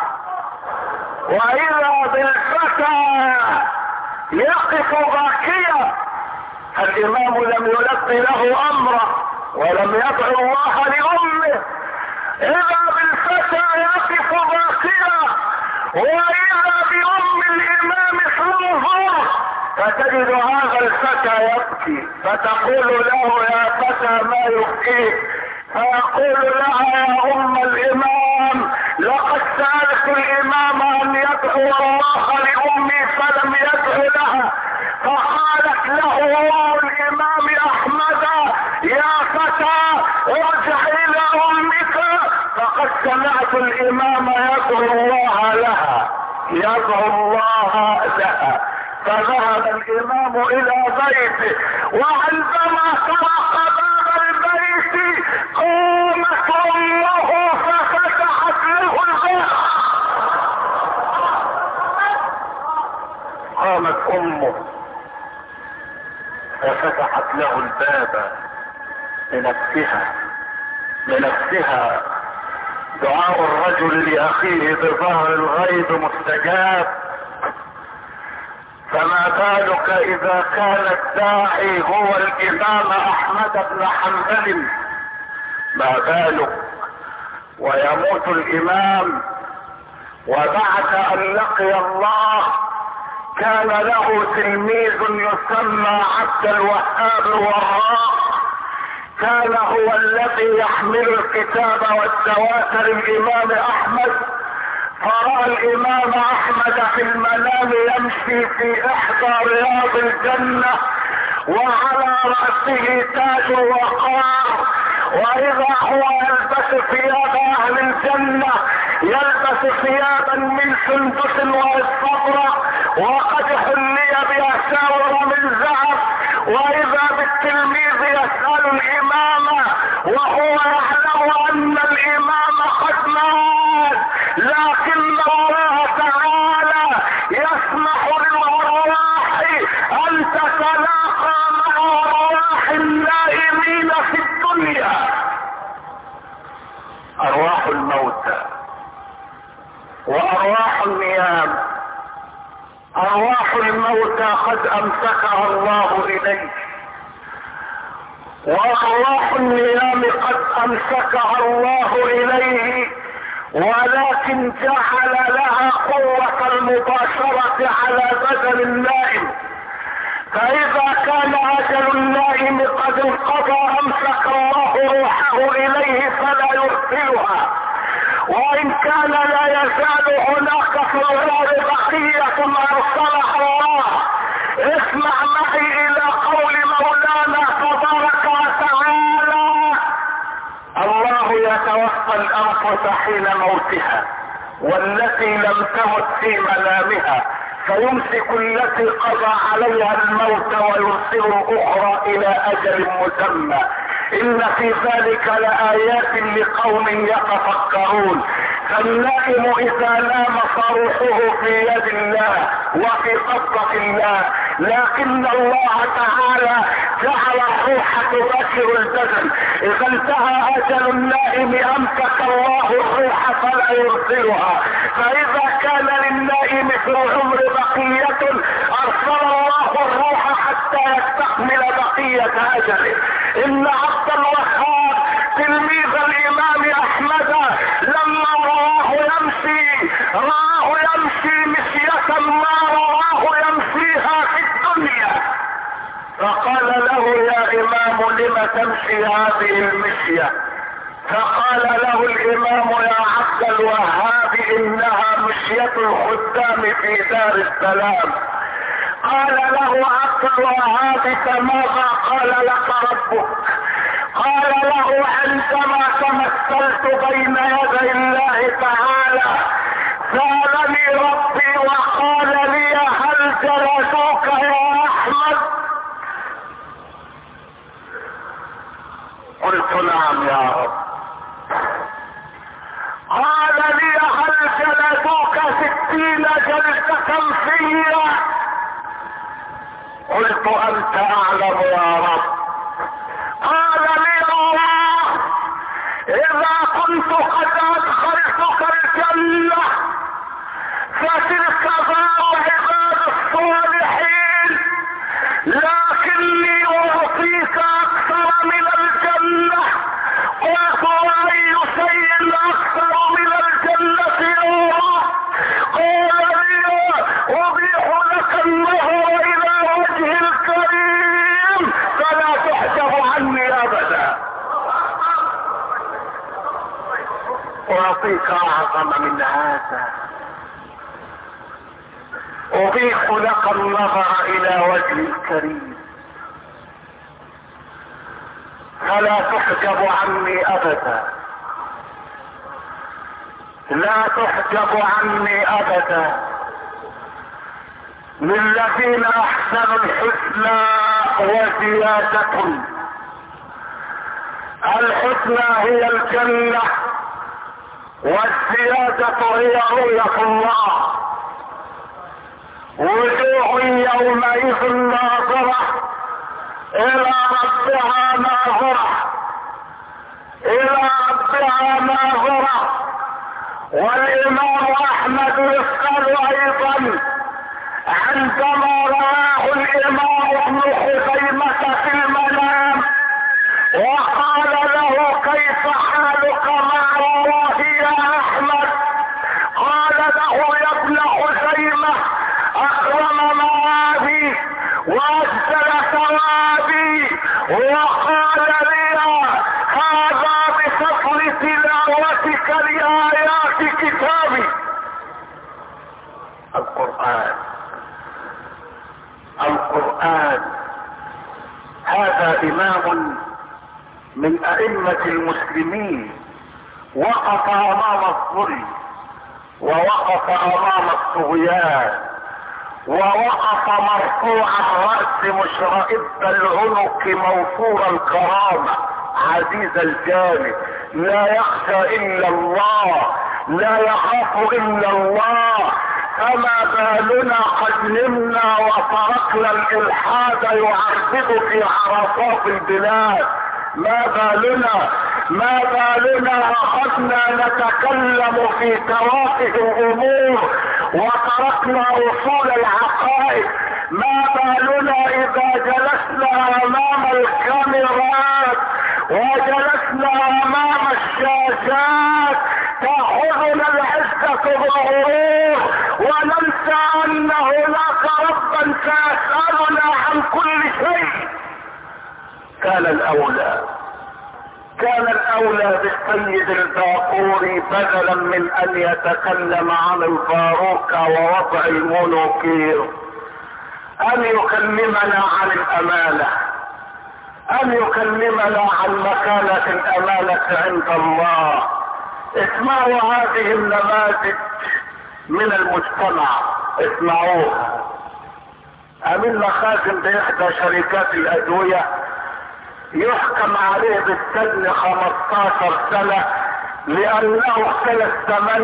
[SPEAKER 1] واذا بالفتى يقف باكيا. الامام لم يلقي له امره ولم يدعو الله لامه. اذا بالفتى يقف باكيا واذا بام الامام فانظر فتجد هذا الفتى يبكي فتقول له يا فتى ما يبكيك؟ فيقول لها يا ام الامام لقد سألت الامام ان يدعو الله لامي فلم يدعو لها. فقالت له ام الامام احمد يا فتى ارجع الى امك فقد سمعت الامام يدعو الله لها يدعو الله لها. فذهب الامام الى بيته وعندما طرق باب البيت قامت امه ففتحت له الباب. قامت امه ففتحت له الباب لنفسها. دعاء الرجل لاخيه بظهر الغيب مستجاب، فما بالك اذا كان الداعي هو الامام احمد بن حنبل؟ ما بالك ويموت الامام وبعد ان لقي الله كان له تلميذ يسمى عبد الوهاب الوراق، كان هو الذي يحمل الكتاب والتواتر الامام احمد. فرأى الامام احمد في المنام يمشي في احدى رياض الجنة وعلى رأسه تاج وقار، واذا هو يلبس ثياب اهل الجنة يلبس ثيابا من سندس واستبرق وقد حلي بأساور من ذهب. واذا بالتلميذ يسأل الامام وهو يعلم ان الامام قد مات، لكن الله تعالى يسمح للارواح ان تتلاقى مع ارواح النائمين في الدنيا. ارواح الموتى وارواح النيام. ارواح الموتى قد امسكها الله اليه، وارواح النيام قد امسكها الله اليه، ولكن جعل لها قوة المباشرة على بدن النائم. فاذا كان اجل النائم قد انقضى امسك الله روحه اليه فلا يرسلها، وان كان لا يزال هناك في الروح بقية ارسلها الله. اسمع معي الى قول مولانا تبارك وتعالى: الله يتوفى الانفس حين موتها والتي لم تمت في منامها فيمسك التي قضى عليها الموت ويرسل الاخرى الى اجل مسمى. ان في ذلك لآيات لقوم يتفكرون. فالنائم اذا نام فروحه في يد الله وفي قبضة الله، لكن الله تعالى جعل الروح تباشر البدن. اذا انتهى اجل النائم امسك الله الروح فلا يرسلها. فاذا كان للنائم في العمر بقية ارسل الله الروح حتى يستكمل بقية اجله. ان عبد الوهاب تلميذ الامام احمد لما رآه يمشي مشية ما رآه يمشيها في الدنيا، فقال له الامام لم تمشي هذه المشية؟ فقال له الامام يا عبد الوهاب انها مشية الخدام في دار السلام. قال له عبد الوهاب فماذا قال لك ربك؟ قال له عندما تمثلت بين يدي الله تعالى سألني ربي وقال لي هل جلسوك يا احمد؟ قلت نعم يا رب. قال لي هل جلسوك 60 جلسة فيا؟ قلت انت اعلم يا رب. قال لي الله اذا كنت قد ادخلتك الجنة فتلك دار عباد الصالحين، لكني اعطيك اكثر من الجنة. قلت واي شيء اكثر من الجنة يا رب؟ قال لي اضيح لك النهر الى وجه الكريم فلا تحجب عني ابدا. اعطيك اعظم من هذا، اضيح لك النظر الى وجه الكريم فلا تحجب عني ابدا، لا تحجب عني ابدا. للذين احسنوا الحسنى وزيادة. الحسنى هي الجنة والزيادة هي رؤية الله. وجوه يومئذ ناظرة الى ربها ناظرة، الى ربها ناظرة. والامام احمد يسأل ايضا عندما رآه الامام ابن خزيمة في المنام وقال له كيف حالك مع الله يا احمد؟ قال له يا ابن خزيمة اكرم معادي واجزل ثوابي وقال لي هذا بفضل تلاوتك لآيات كتابي القرآن. القرآن هذا امام من ائمة المسلمين وقف امام الظلم ووقف امام الطغيان ووقف مرفوع الرأس مشرئب العنق موفور الكرامة عزيز الجانب، لا يخشى الا الله، لا يخاف الا الله. فما بالنا قد نمنا وتركنا الالحاد يعرض في عرصات البلاد؟ ما بالنا اخذنا نتكلم في توافه الامور وتركنا اصول العقائد؟ ما بالنا اذا جلسنا امام الكاميرات وجلسنا امام الشاشات تاخذنا العزة بالغرور وننسى ان هناك ربا سيسألنا عن كل شيء. كان الاولى بالسيد الباقوري بدلا من ان يتكلم عن الفاروق ووضع المونوكير ان يكلمنا عن الامانة، ان يكلمنا عن مكانة الامانة عند الله. اسمعوا هذه النماذج من المجتمع، اسمعوها. امين مخازن باحدى شركات الادوية يحكم عليه بالسجن 15 سنة لانه اختلس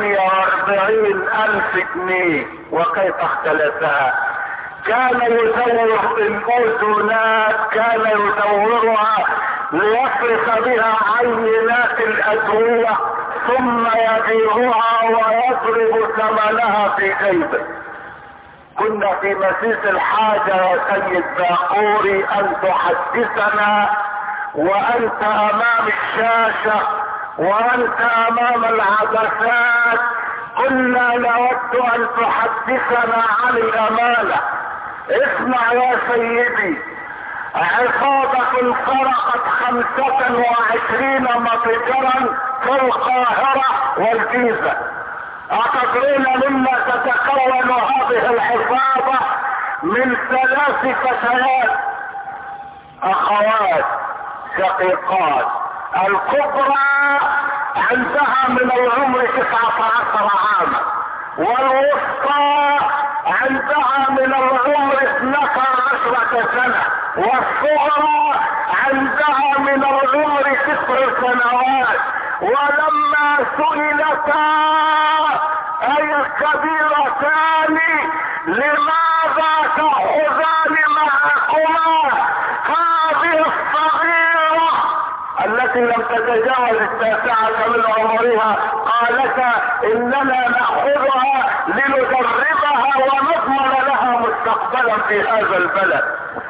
[SPEAKER 1] 48,000 جنيه. وكيف اختلسها؟ كان يزور الاذنات، كان يزورها ليصرف بها عينات الادوية ثم يبيعها ويضرب ثمنها في جيبه. كنا في مسيس الحاجة يا سيد باقوري ان تحدثنا وانت امام الشاشة وانت امام العدسات. كنا نود ان تحدثنا عن الامانة. اسمع يا سيدي، عصابة سرقت 25 متجرا في القاهرة والجيزة. أتدرون مما تتكون هذه العصابة؟ من 3 فتيات اخوات شقيقات. الكبرى عندها من العمر 19 عاما، والوسطى عندها من العمر 12 سنة، والصغرى عندها من العمر 9 سنوات. ولما سئلتا اي الكبيرتان لماذا تأخذان معكما هذه الصغيرة التي لم تتجاوز 9 من عمرها، قالتا اننا نأخذها لندربها ونضمن لها مستقبلا في هذا البلد.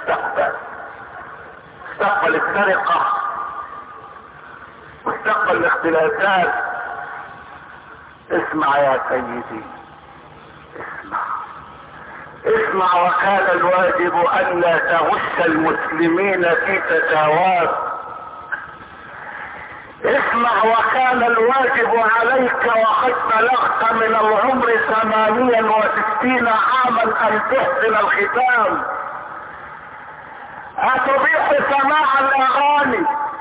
[SPEAKER 1] مستقبل السرقة، مستقبل الاختلافات. اسمع يا سيدي، اسمع. وكان الواجب ان لا تغش المسلمين في فتاواك. اسمع، وكان الواجب عليك وقد بلغت من العمر 68 عاما ان تحسن الختام. اتبيح سماع الاغاني،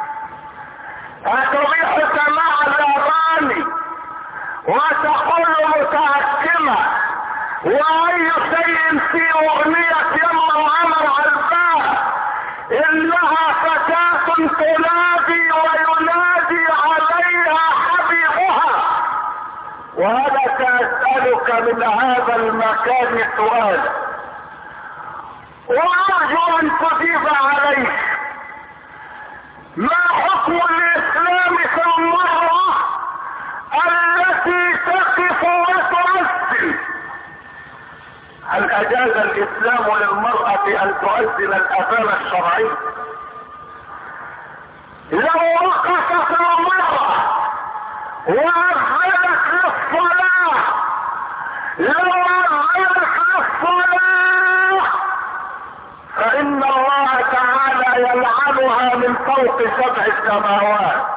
[SPEAKER 1] اتبيح سماع الاغاني وتقول متعكمة واي شيء في اغنية يما وعمر عالباب انها فتاة تنادي وينادي عليها حبيبها. وانا سأسألك من هذا المكان سؤال وارجو ان تجيب عليه. ما حكم الاسلام في المرأة التي تقف وتؤذن؟ هل اجاز الاسلام للمرأة ان تؤذن الاذان الشرعي؟ لو وقفت المرأة واذنت للصلاة، لو اذنت للصلاة فان الله تعالى يلعنها من فوق 7 سماوات.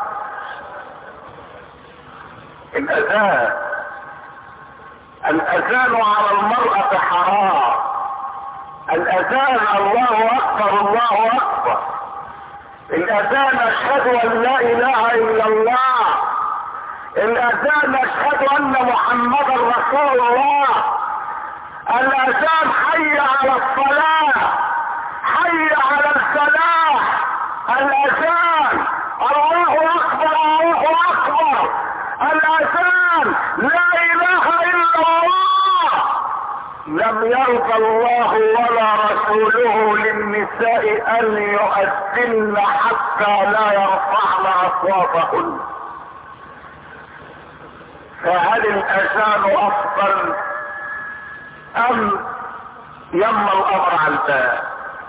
[SPEAKER 1] الاذان على المرأة حرام. الاذان الله اكبر الله اكبر. الاذان اشهد ان لا اله الا الله. الاذان اشهد ان محمدا رسول الله. الاذان حي على الصلاة، حي على الفلاح. الاذان الله اكبر الله اكبر. الاذان لا اله الا الله. لم يرضى الله ولا رسوله للنساء ان يؤذن حتى لا يرفعن اصواتهن. فهل الاذان افضل ام يما الامر على الباب؟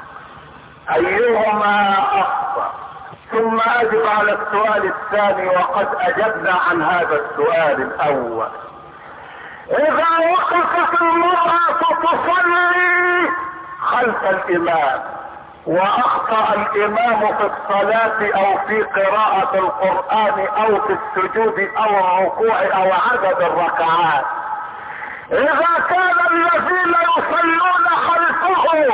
[SPEAKER 1] ايهما افضل؟ ثم اجب على السؤال الثاني وقد اجبنا عن هذا السؤال الاول. اذا وقفت المرأة تصلي خلف الامام واخطأ الامام في الصلاة او في قراءة القرآن او في السجود او الركوع او عدد الركعات، اذا كان الذين يصلون خلفه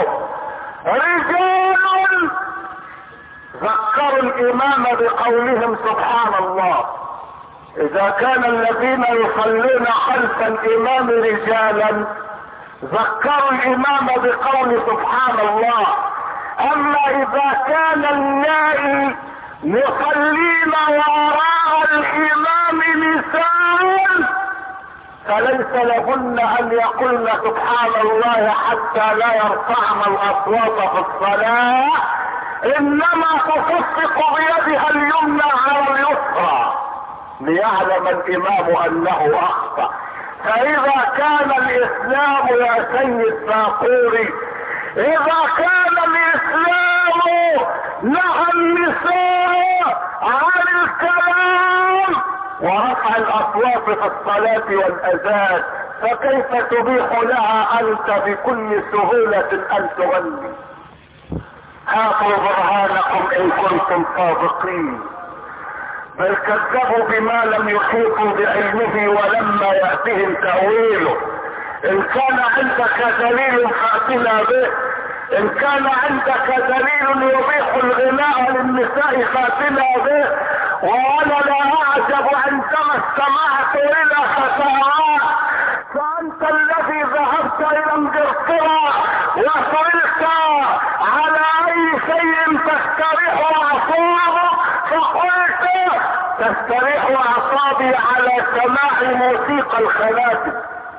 [SPEAKER 1] رجال ذكروا الامام بقولهم سبحان الله. اذا كان الذين يصلون خلف الامام رجالا ذكروا الامام بقول سبحان الله. اما اذا كان النائي يصلين وراء الامام نساء فليس لهن ان يقولن سبحان الله حتى لا يرفعن الاصوات في الصلاة، انما تصفق بيدها اليمنى على اليسرى ليعلم الامام انه اخطأ. فاذا كان الاسلام يا سيد باقوري، اذا كان الاسلام نهى النساء عن الكلام ورفع الاصوات في الصلاة والاذان، فكيف تبيح لها انت بكل سهولة ان تغني؟ هاتوا برهانكم ان كنتم صادقين. بل كذبوا بما لم يحيطوا بعلمه ولما يأتهم تأويله. ان كان عندك دليل فأتنا به، ان كان عندك دليل يبيح الغناء للنساء فأتنا به. وانا لا اعجب عندما استمعت الى فتاوى، فانت الذي ذهبت الى انجلترا وسئلت على اي شيء تستريح اعصابك، فقلت تستريح اعصابي على سماع موسيقى الخنازير.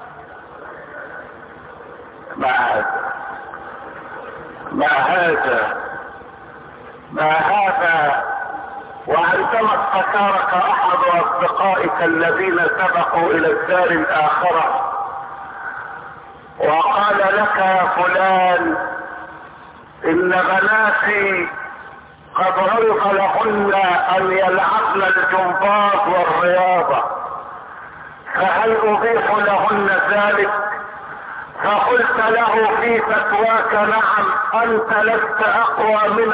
[SPEAKER 1] ما هذا وعندما استشارك احد اصدقائك الذين سبقوا الى الدار الاخرة وقال لك يا فلان ان بناتي قد عرف لهن ان يلعبن الجمباز والرياضة، فهل ابيح لهن ذلك؟ فقلت له في فتواك نعم، انت لست اقوى من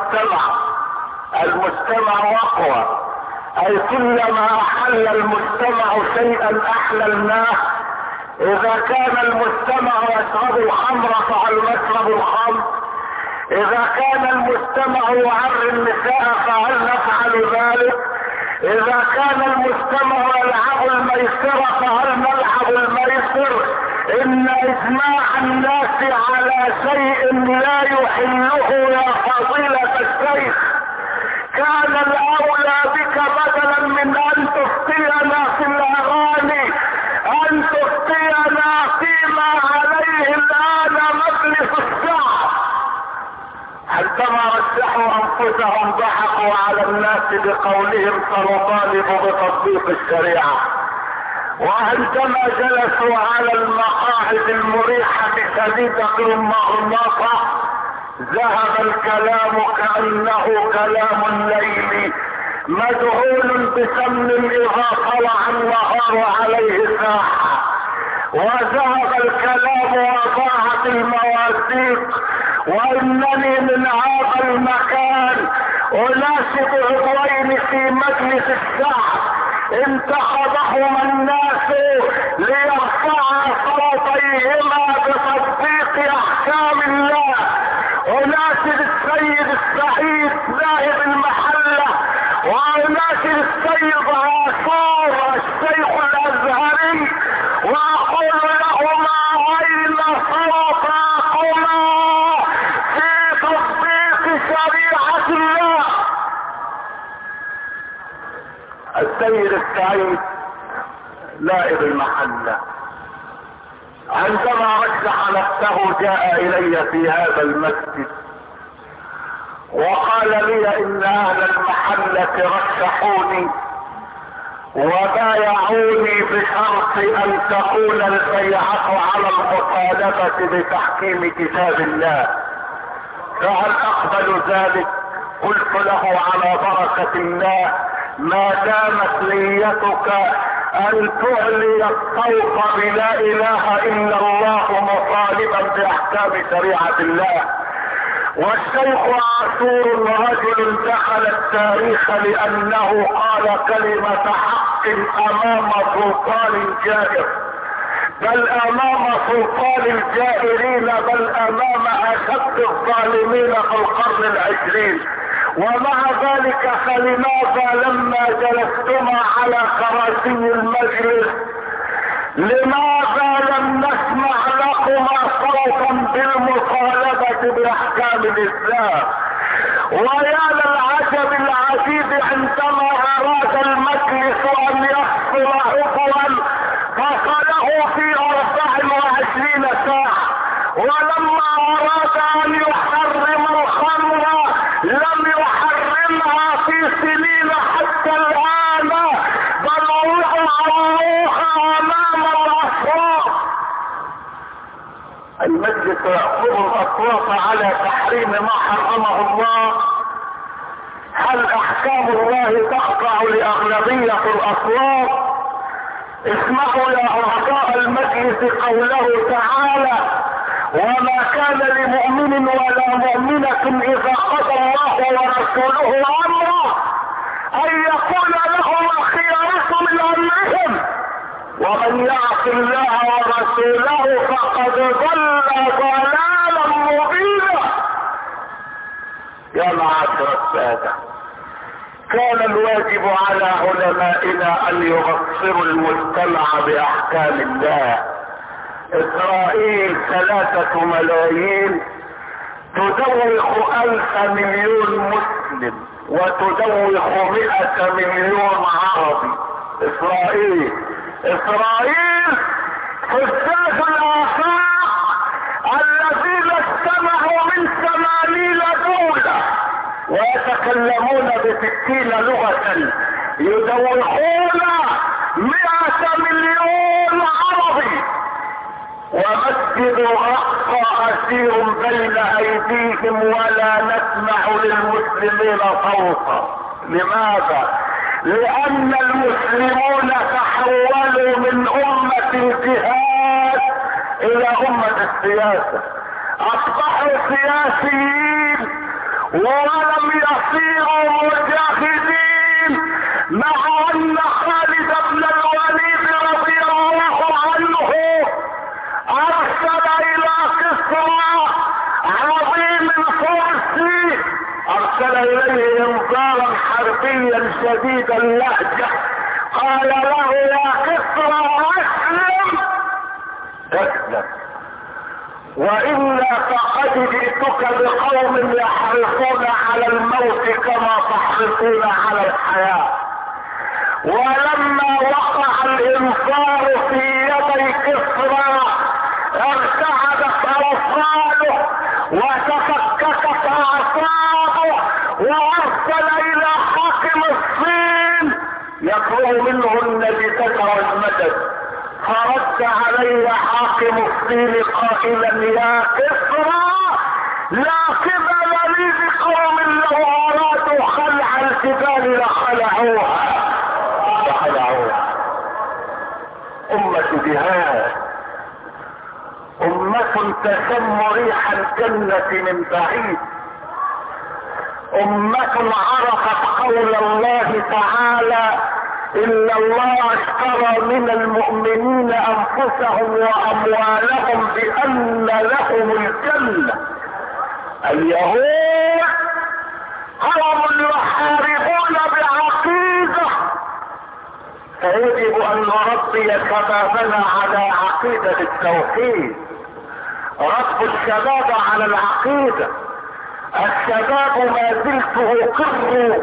[SPEAKER 1] المجتمع اقوى، اي كلما احل المجتمع شيئا احللناه. اذا كان المجتمع يشرب الخمر فلنشرب الخمر، اذا كان المجتمع يعري النساء فهل نفعل ذلك، اذا كان المجتمع يلعب الميسر فهل نلعب الميسر. ان اجماع الناس على شيء لا يحله يا فضيلة الشيخ كان الاولى بك بدلا من ان تفتينا في الاغاني ان تفتينا فيما عليه الان مجلس الشعب. عندما رشحوا انفسهم ضحكوا على الناس بقولهم سنطالب بتطبيق الشريعة، وعندما جلسوا على المقاعد المريحة شديدة مغناطة ذهب الكلام كأنه كلام الليل مدهون بسمن اذا طلع النهار عليه ساحة، وذهب الكلام وضاعت المواثيق. وانني من هذا المكان اناشد عضوين في مجلس الشعب انتخبهما الناس ليرفعا صوتيهما بتطبيق احكام الله. اناشد السيد السعيد نائب المحلة، واناشد السيد عاشور الشيخ الازهري، واقول لهما اين صوتكما في تطبيق شريعة الله. السيد السعيد نائب المحلة عندما رشح نفسه جاء الي في هذا المسجد وقال لي ان اهل المحلة رشحوني وبايعوني بشرط ان تكون البيعة على المطالبة بتحكيم كتاب الله، فهل اقبل ذلك؟ قلت له على بركة الله ما دامت نيتك ان تعلي الصوت بلا اله الا الله مطالبا باحكام شريعة الله. والشيخ عاشور رجل دخل التاريخ لانه قال كلمة حق امام سلطان جائر، بل امام سلطان الجائرين، بل امام اشد الظالمين في القرن العشرين. ومع ذلك فلماذا لما جلستما على كراسي المجلس لماذا لم نسمع لكما صوتا بالمطالبة باحكام الاسلام؟ ويا للعجب العجيب عندما اراد المجلس ان يفصل عضوا فصله في 24 ساعة، ولما اراد ان يحرم الخمر لم يحرمها في سنين حتى الان، بل وضعوها امام الاصوات. المجلس يأخذ الاصوات على تحريم ما حرمه الله. هل احكام الله تخضع لاغلبية الاصوات؟ اسمعوا يا اعضاء المجلس قوله تعالى وما كان لمؤمن ولا مؤمنة اذا قضى الله ورسوله امرا ان يكون لهم الخيارة من امرهم ومن يعص الله ورسوله فقد ضل ضلالا مبينا. يا معاشر السادة، كان الواجب على علمائنا ان يبصروا المجتمع باحكام الله. اسرائيل 3 ملايين تدوخ 1000 مليون مسلم وتدوخ 100 مليون عربي. اسرائيل فساد الافاق الذين استمعوا من 80 دولة ويتكلمون ب60 لغة يدوخون 100 مليون عربي. ومسجد الاقصى اسير بين ايديهم ولا نسمع للمسلمين صوتا. لماذا؟ لان المسلمون تحولوا من امة الجهاد الى امة السياسة. اصبحوا سياسيين ولم يصيروا مجاهدين، مع ان خالد بن الوليد رضي الله عنه ارسل الى كسرى عظيم الفرس، ارسل اليه انذارا حربيا شديد اللهجة، قال له يا كسرى اسلم والا فقد جئتك بقوم يحرصون على الموت كما تحرصون على الحياة. ولما وقع الانذار في يدي كسرى ارتعدت اوصاله وتفككت اعصابه وارسل الى حاكم الصين يطلب منه النجدة والمدد، فرد عليه حاكم الصين قائلا يا كسرى لا قبل لي بقوم لو ارادوا خلع الجبال لخلعوها. امة جهاد، امة تشم ريح الجنة من بعيد، امة عرفت قول الله تعالى ان الله اشترى من المؤمنين انفسهم واموالهم بان لهم الجنة. اليهود قوم يحاربون بعقيدة، فيجب ان نربي شبابنا على عقيدة التوحيد، رب الشباب على العقيدة. الشباب ما زلت اقر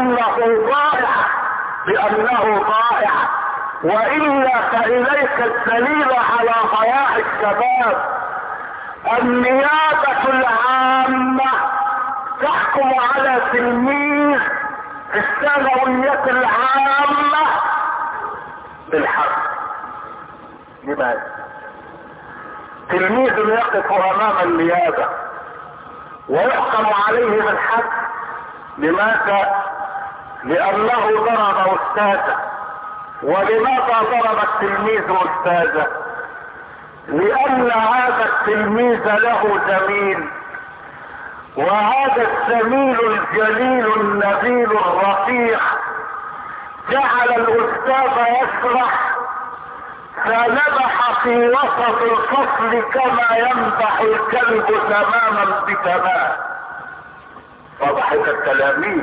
[SPEAKER 1] بانه ضائع والا فاليك الدليل على ضياع الشباب. النيابة العامة تحكم على تلميذ في الثانوية العامة بالحق. لماذا؟ تلميذ يقف امام النيابة ويحكم عليه بالحق. لماذا؟ لانه ضرب استاذه. ولماذا ضرب التلميذ استاذه؟ لان هذا التلميذ له زميل، وهذا الزميل الجليل النبيل الرفيع جعل الاستاذ يسرح فنبح في وسط الفصل كما ينبح الكلب تماما بتمام، فضحك التلاميذ.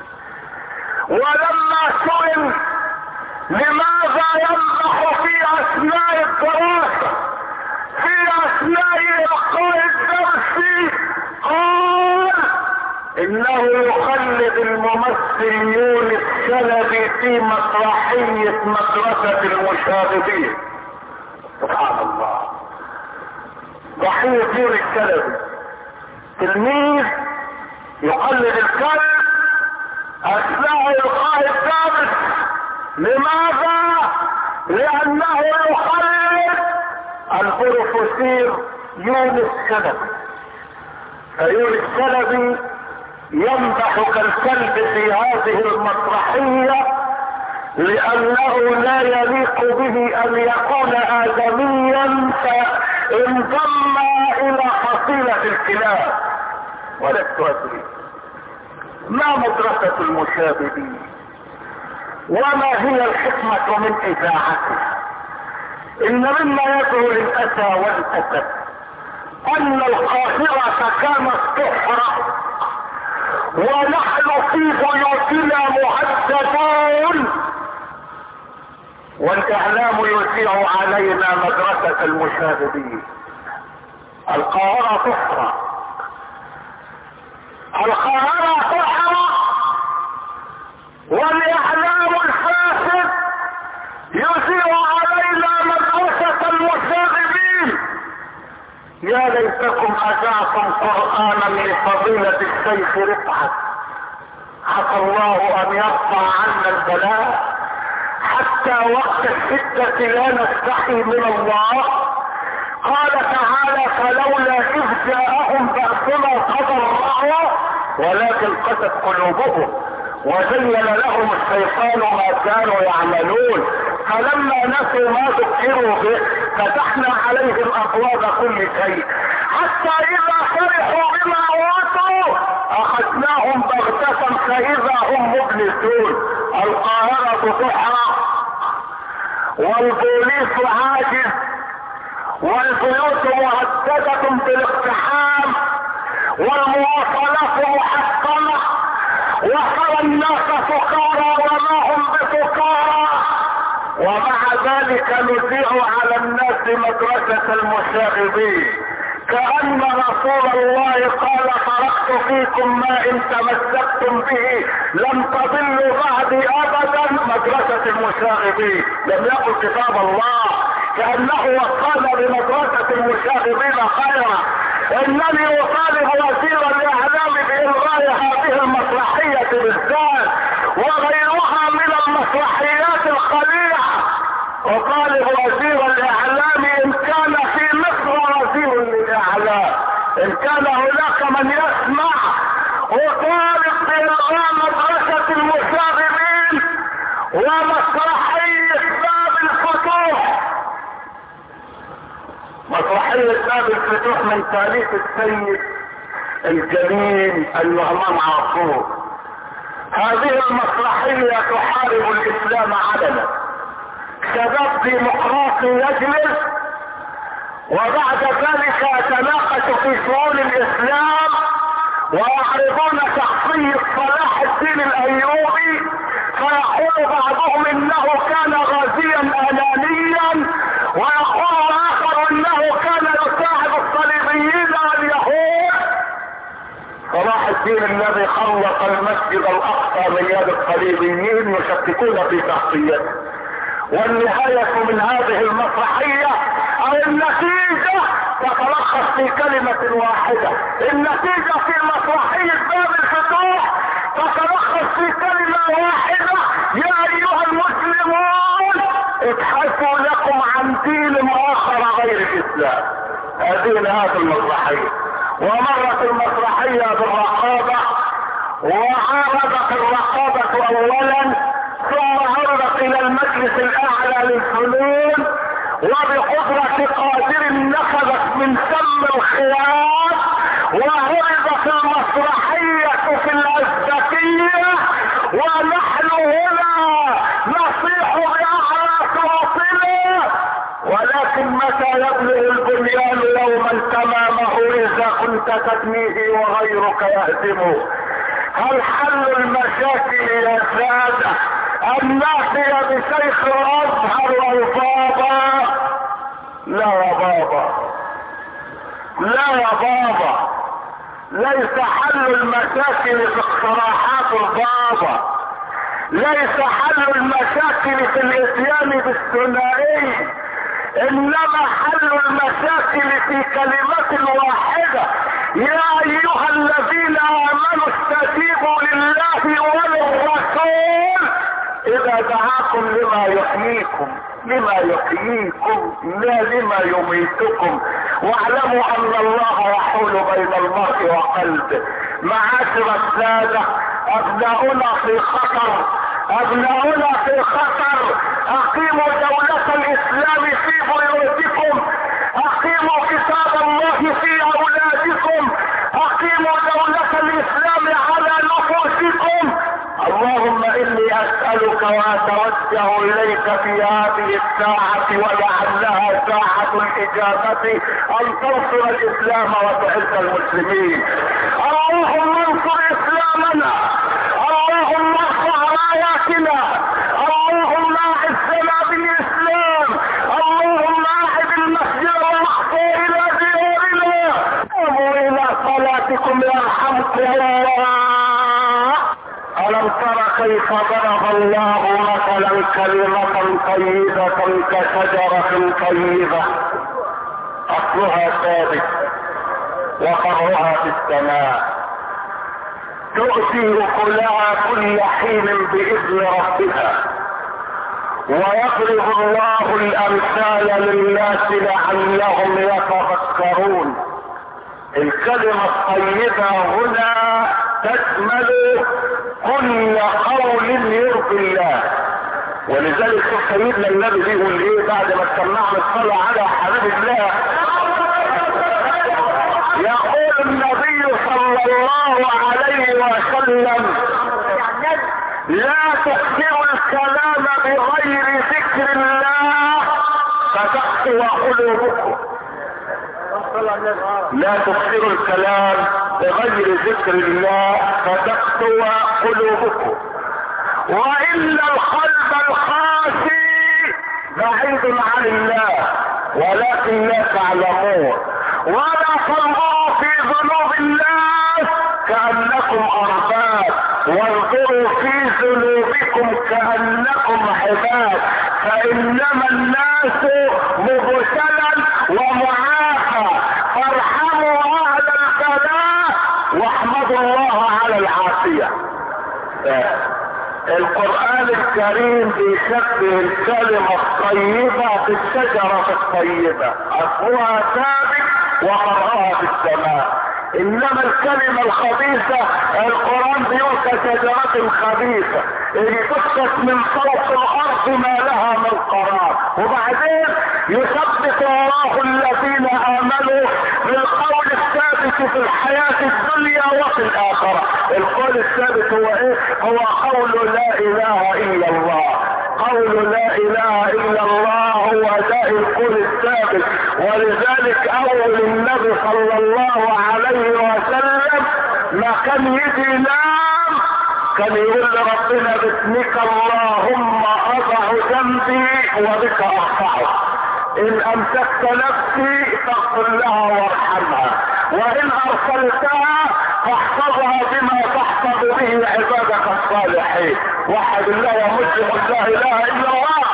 [SPEAKER 1] ولما سئل لماذا ينبح في اثناء الدراسة في اثناء القاء الدرس قال انه يقلد الممثل يونس شلبي في مسرحية مدرسة المشاغبين. سبحان الله، ضحية يونس شلبي تلميذ يقلد الكلب اثناء القاء الدرس. لماذا؟ لانه يقلد البروفيسور يونس شلبي، فيونس شلبي ينبح كالكلب في هذه المسرحية لانه لا يليق به ان يكون ادميا فانضم الى فصيلة الكلاب. ولست أدري ما مدرسة المشاغبين وما هي الحكمة من إذاعتها. إن مما يدعو للأسى والأسف أن القاهرة كانت تحرق ونحن في بيوتنا مهددون، والإعلام يذيع علينا مدرسة المشاغبين. القاهرة تحرق، القاهرة تحرق، والإعلام الفاسد يذيع علينا مدرسة المشاغبين. يا ليتكم أذاعتم قرآنا لفضيلة الشيخ رفعت، عسى الله أن يرفع عنا البلاء حتى وقت الشدة لا نستحي من الله. قال تعالى: فلولا إذ جاءهم بأسنا تضرعوا ولكن قست قلوبهم وزين لهم الشيطان ما كانوا يعملون فلما نسوا ما ذكروا به فتحنا عليهم أبواب كل شيء حتى إذا فرحوا بما أوتوا أخذناهم بغتة فإذا هم مبلسون. القاهرة تحرق والبوليس عاجز والبيوت مهددة بالاقتحام والمواصلات محطمة وترى الناس سكارى وما هم بسكارى، ومع ذلك نذيع على الناس مدرسة المشاغبين كأن رسول الله قال: تركت فيكم ما إن تمسكتم به لم تضلوا بعدي أبدا. مدرسة المشاغبين لم يقل كتاب الله، كأنه وصلنا بمدرسة المشاغبين خيرا. إنني أطالب وزير الإعلام بإلغاء هذه المسرحية بالذات وغيرها من المسرحيات الخليعة. أطالب وزير الإعلام إن كان في مصر وزير للإعلام، إن كان هناك من يسمع، أطالب بإلغاء مدرسة المشاغبين ومسرحية باب الفتوح. مسرحية باب الفتوح من تأليف السيد الجليل النعمان عاشور. هذه المسرحية تحارب الإسلام علنا. شباب ديمقراطي يجلس وبعد ذلك يتناقش في شؤون الإسلام ويعرضون شخصية صلاح الدين الأيوبي، فيقول بعضهم إنه كان غازيا أنانيا ويقول آخر إنه كان يساعد الصليبيين واليهود. صلاح الدين الذي خلص المسجد الأقصى من يد الصليبيين يشككون في شخصيته. والنهاية من هذه المسرحية أو النتيجة تتلخص في كلمة واحدة. النتيجة في مسرحية باب الفتوح تتلخص في كلمة واحدة: يا أيها المسلمون ابحثوا لكم عن دين آخر غير الإسلام. هذه نهاية المسرحية. ومرت المسرحية بالرقابة وعارضت الرقابة أولا ثم عرضت إلى المجلس الأعلى للفنون وبقدرة قادر نفذت من سم الخيام وعرضت المسرحية في الأزبكية. ونحن هنا نصيح بأعلى صوتنا، ولكن متى يبلغ البنيان يوما تمامه إذا كنت تبنيه وغيرك يهدمه؟ هل حل المشاكل يا سادة أن نأتي بشيخ الأزهر والبابا؟ لا يا بابا، لا يا بابا، ليس حل المشاكل في اقتراحات البابا، ليس حل المشاكل في الاتيان بالثنائي، انما حل المشاكل في كلمة واحدة: يا ايها الذين امنوا استجيبوا لله وللرسول اذا دعاكم لما يحييكم، لما يحييكم لا لما يميتكم، واعلموا ان الله يحول بين المرء وقلبه. معاشر السادة، ابناؤنا في خطر، ابناؤنا في خطر. اقيموا دولة الاسلام في بيوتكم، اقيموا كتاب الله في اولادكم، لك في هذه الساعة ولعلها ساعة الإجابة أن تنصر الإسلام وتعز المسلمين. اللهم انصر إسلامنا، اللهم ارفع راياتنا، اللهم اعزنا بالإسلام، اللهم اعد المسجد الأقصى إلى ديارنا. قوموا إلى صلاتكم يرحمكم الله. ألم تر كيف ضرب الله مثلا كلمة طيبة كشجرة طيبة أصلها ثابت وفرعها في السماء تؤتي أكلها كل حين بإذن ربها ويضرب الله الأمثال للناس لعلهم يتفكرون. الكلمة الطيبة هنا تشمل كل قول يرضي الله، ولذلك سيدنا النبي بيقول ايه بعد ما سمعنا الصلاة على حبيب الله؟ يقول النبي صلى الله عليه وسلم: لا تكثروا الكلام بغير ذكر الله فتقسو قلوبكم. لا تكثروا الكلام بغير ذكر الله فتقسو قلوبكم. وإن القلب القاسي بعيد عن الله ولكن لا تعلمون. ولا تنظروا في ذنوب الناس كأنكم أرباب وانظروا في ذنوبكم كأنكم عباد، فإنما الناس مبتلى ومعافى، فارحموا أهل البلاء واحمدوا الله على العافية. القرآن الكريم بيشبه الكلمة الطيبة بالشجرة الطيبة، أصلها ثابت وفرعها في السماء. انما الكلمة الخبيثة القرآن بيقول كشجرة خبيثة اللي تسقط من فوق الارض ما لها من قرار. وبعدين يثبت الله الذين امنوا بالقول الثابت في الحياة الدنيا وفي الاخرة. القول الثابت هو ايه؟ هو قول لا اله الا الله. قول لا اله الا الله هو ده القول الثابت. ولذلك اول النبي صلى الله عليه وسلم ما كان يجي ينام كان يقول لربنا: باسمك اللهم اضع جنبي وبك ارفعه، ان امسكت نفسي فاغفر لها وارحمها، وان ارسلتها فاحفظها بما تحفظ به عبادك الصالحين. وحد الله يا مسلم لا اله الا الله.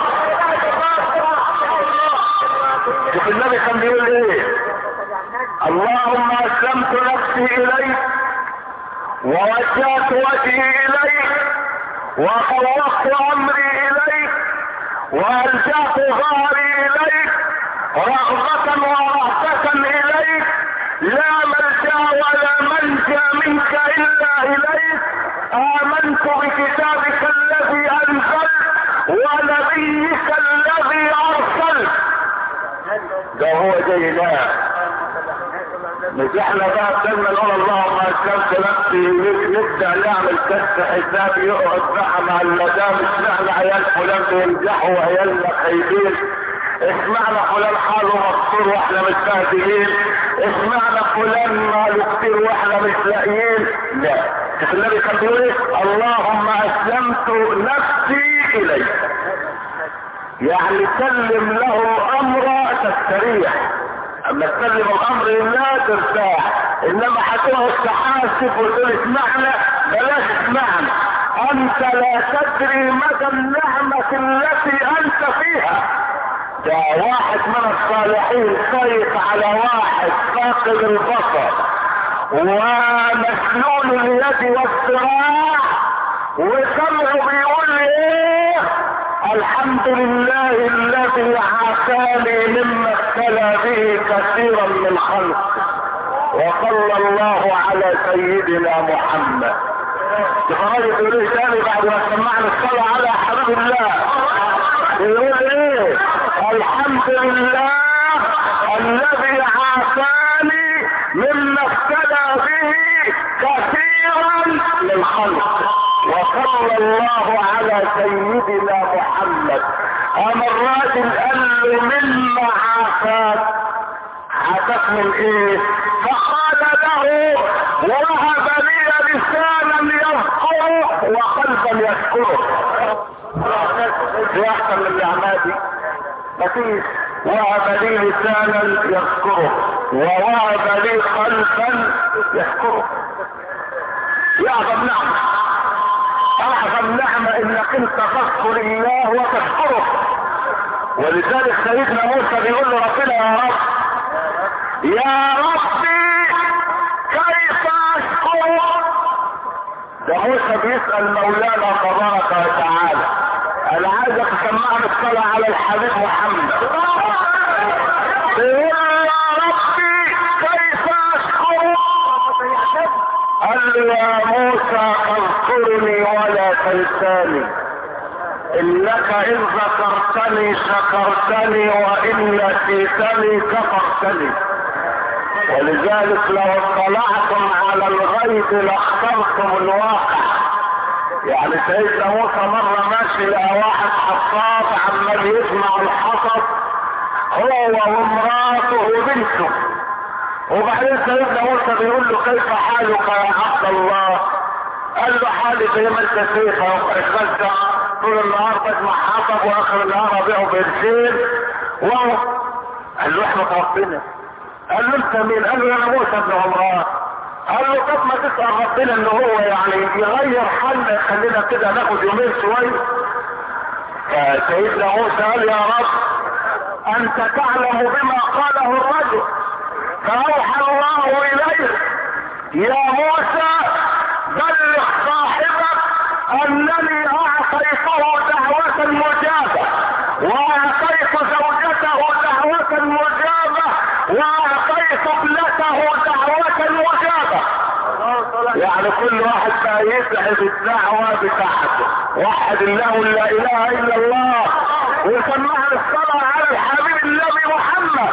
[SPEAKER 1] شوف النبي كان بيقول ايه؟ اللهم اسلمت نفسي اليك ووجهت وجهي اليك وفوضت امري اليك والجأت ظهري اليك رغبة ورهبة اليك، لا ملجأ ولا منجا منك الا اليك. امنت بكتابك الذي انزلت ونبيك الذي ارسلت. ده هو جيناه. مش احنا بقى بدنا نقول اللهم اسلمت نفسي اليك نبدا نعمل كشف حساب يقعد بقى مع المدام. اسمعنا عيال فلان بينجحوا وعيالنا خايبين، اسمعنا فلان حاله مقصور واحنا مش فاهمين، اسمعنا فلان ماله كتير واحنا مش لاقيين. لا، شوف النبي كان بيقول ايه؟ اللهم اسلمت نفسي اليك، يعني سلم له الامر تستريح. اما تسلم الامر لله ترتاح. انما هتقعد تحاسب وتقول اسمعنا، بلاش اسمعنا. انت لا تدري مدى النعمة التي انت فيها. ده واحد من الصالحين خايف على واحد فاقد البصر ومسلول اليد والذراع وسمعه بيقول ايه؟ الحمد لله الذي عافاني مما ابتلى به كثيرا من خلقه وصلى الله على سيدنا محمد. الراجل يقول ايه تاني بعد ما سمعنا الصلاة على حبيب الله؟ يقول ايه؟ الحمد لله الذي عافاني مما ابتلى به كثيرا من خلقه وصلى الله على سيدنا محمد. قام الراجل قال له مما عافاك؟ عافاك من ايه؟ فقال له وهب لي لسانا يذكره وقلبا يشكره. في احسن من نعماتي مفيش. وهب لي لسانا يذكره ووهب لي قلبا يشكره. يعظم نعمة، اعظم نعمة انك انت تذكر الله وتشكره. ولذلك سيدنا موسى بيقول له ربنا يا رب يا ربي كيف اشكرك؟ ده موسى بيسأل مولانا تبارك وتعالى. انا عايزك تسمعني الصلاة على الحبيب محمد. يقول يا ربي كيف اشكرك؟ قال له يا موسى اذكرني ولا تنساني، انك ان ذكرتني شكرتني وان نسيتني كفرتني. ولذلك لو اطلعتم على الغيب لاخترتم الواقع. يعني سيدنا موسى مرة ماشي لقى واحد حصاد عمال يجمع الحصد هو وامراته وبنته. وبعدين سيدنا موسى بيقول له كيف حالك يا عبد الله؟ قال له حالي زي ما انت شايف اهو، اتغدى طول النهار بجمع حطب واخر النهار ابيعه بقرشين واو. قال له احمد ربنا. قال له انت مين؟ قال له انا موسى ابن عمران. قال له طب ما تسأل ربنا ان هو يعني يغير حالنا يخلينا كده ناخد يومين شوية. فسيدنا موسى قال يا رب انت تعلم بما قاله الرجل. فاوحى الله اليه يا موسى بلغ صاحبك انني اعطيته دعوة مجابة واعطيت زوجته دعوة مجابة واعطيت ابنته دعوة مجابة. يعني كل واحد بقى يسعد الدعوة بتاعته. وحد الله لا اله الا الله وسمعنا الصلاة على الحبيب النبي محمد.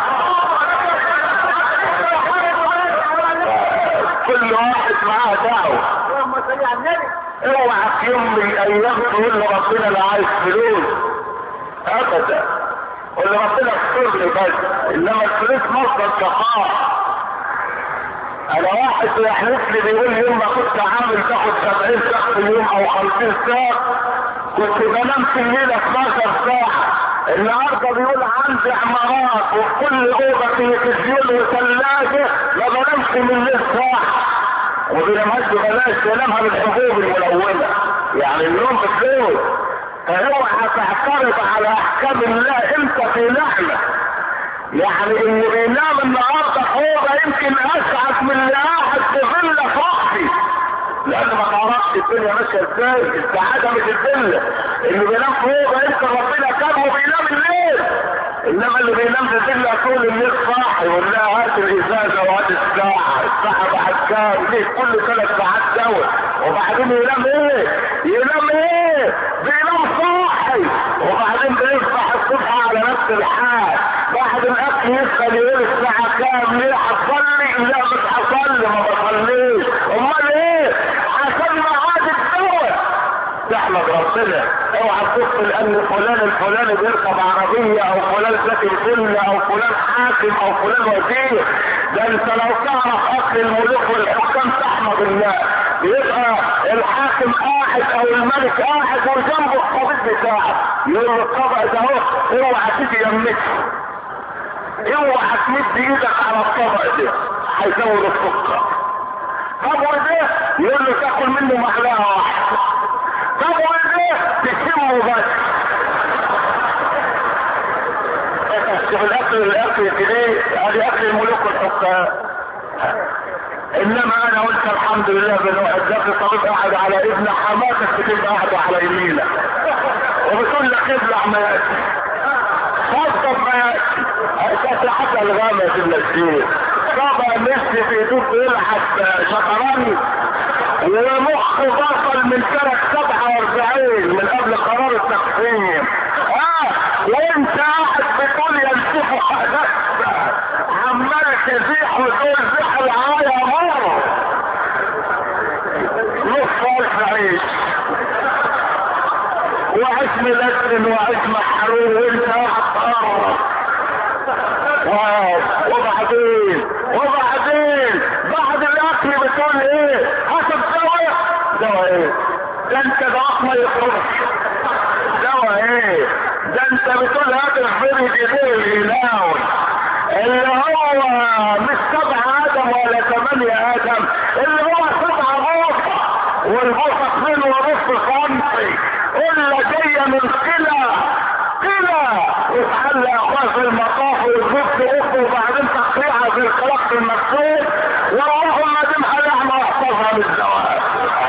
[SPEAKER 1] كل واحد معاه دعوة. اوعى في يوم من الايام تقول لربنا انا عايز فلوس ابدا. قول لربنا اغفر لي بس. انما الفلوس مصدر شقاء. انا واحد يحلف لي بيقول لي يوم ما كنت عامل تاخد 70 ساعة في اليوم او 50 ساعة كنت بنام في الليلة 12 ساعة. النهارده بيقول عندي عمارات وفي كل اوضه تلفزيون وثلاجه ما بنامش من الليل ساعه. وبينامهاش ببلاش، بينامها بالحبوب الملونه. يعني النوم بفلوس. فاوعى تعترض على احكام الله انت في نعمه. يعني اللي بينام النهارده اوضه يمكن اسعد من اللي قاعد في فيلا فوقي. لان ما تعرفش الدنيا ماشيه ازاي. السعاده مش الفيلا. اللي بينام في اوضه انت ربنا كرمه بينام الليل. انما اللي بينام في فيلا طول الليل صاحي يقول لها هات الازازه وهات الساعه بعد كام ليه كل 3 ساعات دواء. وبعدين ينام ايه؟ ينام ايه؟ بينام صاحي. وبعدين بيصبح الصبح على نفس الحال. بعد الاكل يسال يقول الساعه كام؟ ليه هتصلي؟ لا مش هصلي ما بصليش. امال ايه؟ عشان معاد الدواء. تحمد ربنا. اوعى تبص لان فلان الفلاني بيركب عربيه او فلان ساكن فيلا او فلان حاكم او فلان وزير. ده انت لو تعرف اكل الملوك والحكام تحمد الله. يبقى الحاكم قاعد او الملك قاعد وجنبه الطبيب بتاعه يقول له الطبق ده اهو اوعى تيجي يمك. اوعى تمد ايدك على الطبق ده هيزود السكر. طب وده يقول له تاكل منه معلقه واحده. طب وده تشمه بس. شوف الاكل كده ادي اكل الملوك والحكام. انما انا قلت الحمد لله بالواحد ده طبيب قاعد على ابن حماتك بتبقى قاعده على يمينك وبتقول لك ابلع ما ياتي خاصة ما ياتي حتى الغامة في النسير. طبعا نفسي في ايدوك يلعب شطرنج ومخ بطل من سنة 47 من قبل قرار التقسيم. وانت قاعد بتقول ينسفوا حدث عمال تزيح وتقول زيح العاية مرة نص الف عيش وعيش ملسن وعيش محروم وانت هتقرب. وبعدين بعد الاكل بتقول ايه؟ هاخد دواء ايه؟ ده انت دواء ما يخرجش. دواء ايه؟ ده انت بتقول هات الحبيب ايديه الهلاوي اللي هو مش 7 ادم ولا 8 ادم، اللي هو 7 بوصة، والبوصة 2.5 سنتي، الا جاية من كلى وتحل اخوة في المطاف وتجيب اخته وبعدين تقطيعها في الخلاق المكسور، واللهم دمها لحمة واحفظها بالزواج.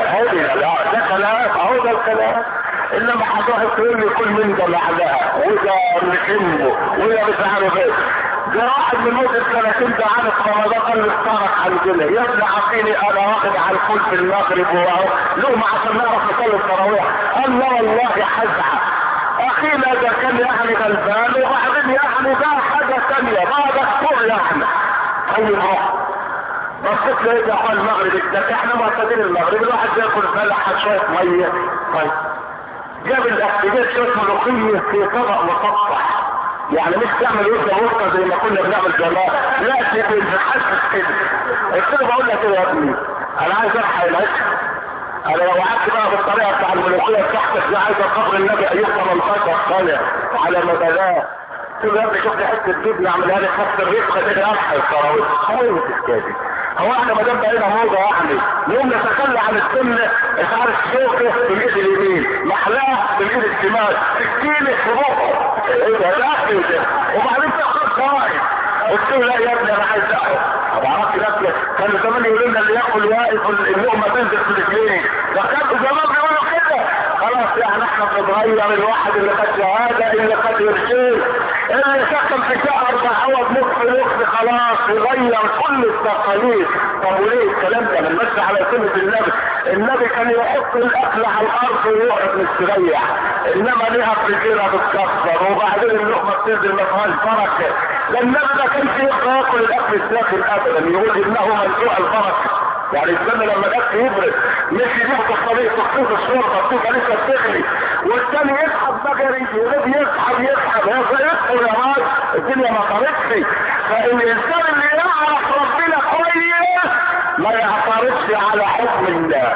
[SPEAKER 1] ده كلام، اهو ده الكلام. انما هتروح تقول لي كل من ده لحدها وده مكمه وده مش عارف ايه. ده واحد من مدة 30 ده عارف رمضان قال لي اختارك على الجنة يا ابني عقيني انا واخد على الكل في المغرب وهو لقمة عشان نعرف نصلي التراويح. قال لا والله حزعة اخينا ده كان يعني غلبان وبعدين يعني ده حاجة ثانية بعد الكل يعني. طيب روح بصيت لقيت يا اخوان المغرب ده احنا معتادين المغرب الواحد بياكل فلحة شوية مية. طيب جاب الاكل جاب شوية ملوخية في طبق مسطح، يعني مش تعمل وسطة زي ما كنا بنعمل زمان، لا تتحسس كده. قلت له بقول لك ايه يا ابني انا عايز الحق العشق، انا لو قعدت بقى بالطريقه بتاع الملوخيه بتاعتك دي عايز قبر النبي ايوب 18 سنه على مداه. قلت له يا ابني شوف لي حته جبنه اعملها لي خط الرزق كده الحق التراويح. هو تسكتي هو احنا ما دام بقينا موضه يعني نقوم نتخلى عن السنه. مش عارف شوكه بالايد اليمين محلاه بالايد الشمال سكينه في بقه ايه ده الاكل ده وبعدين تاخد صايم. قلت له لا يا ابني انا عايز اقعد. طب عرفت نفسك كانوا زمان يقولوا لنا اللي ياكل واقف اللقمه تنزل في الاثنين، ده كانوا زمان بيقولوا كده. خلاص يعني احنا بنتغير. الواحد اللي خد شهاده اللي خد قرشين اللي سكن في شهر تعوض مخ خلاص يغير كل التقاليد. طب وليه الكلام ده؟ من ماشي على سنه النبي كان يحط الاكل على الارض ويقعد مستريح، انما ليها رجيله بتكسر وبعدين اللقمه بتنزل ما فيهاش بركه. ده النبي ده كان يقدر ياكل الاكل الساخن ابدا، يقول انه منزوع البركه. يعني الزمن لما الاكل يبرد مش يجيبوا في الطريق تخطيط الشرطه تبقى لسه بتغلي والثاني يسحب بجري يسحب يدخل يا راجل الدنيا ما طارتش. فالانسان اللي يعرف ربنا كويس ما يعترضش على حكم الله،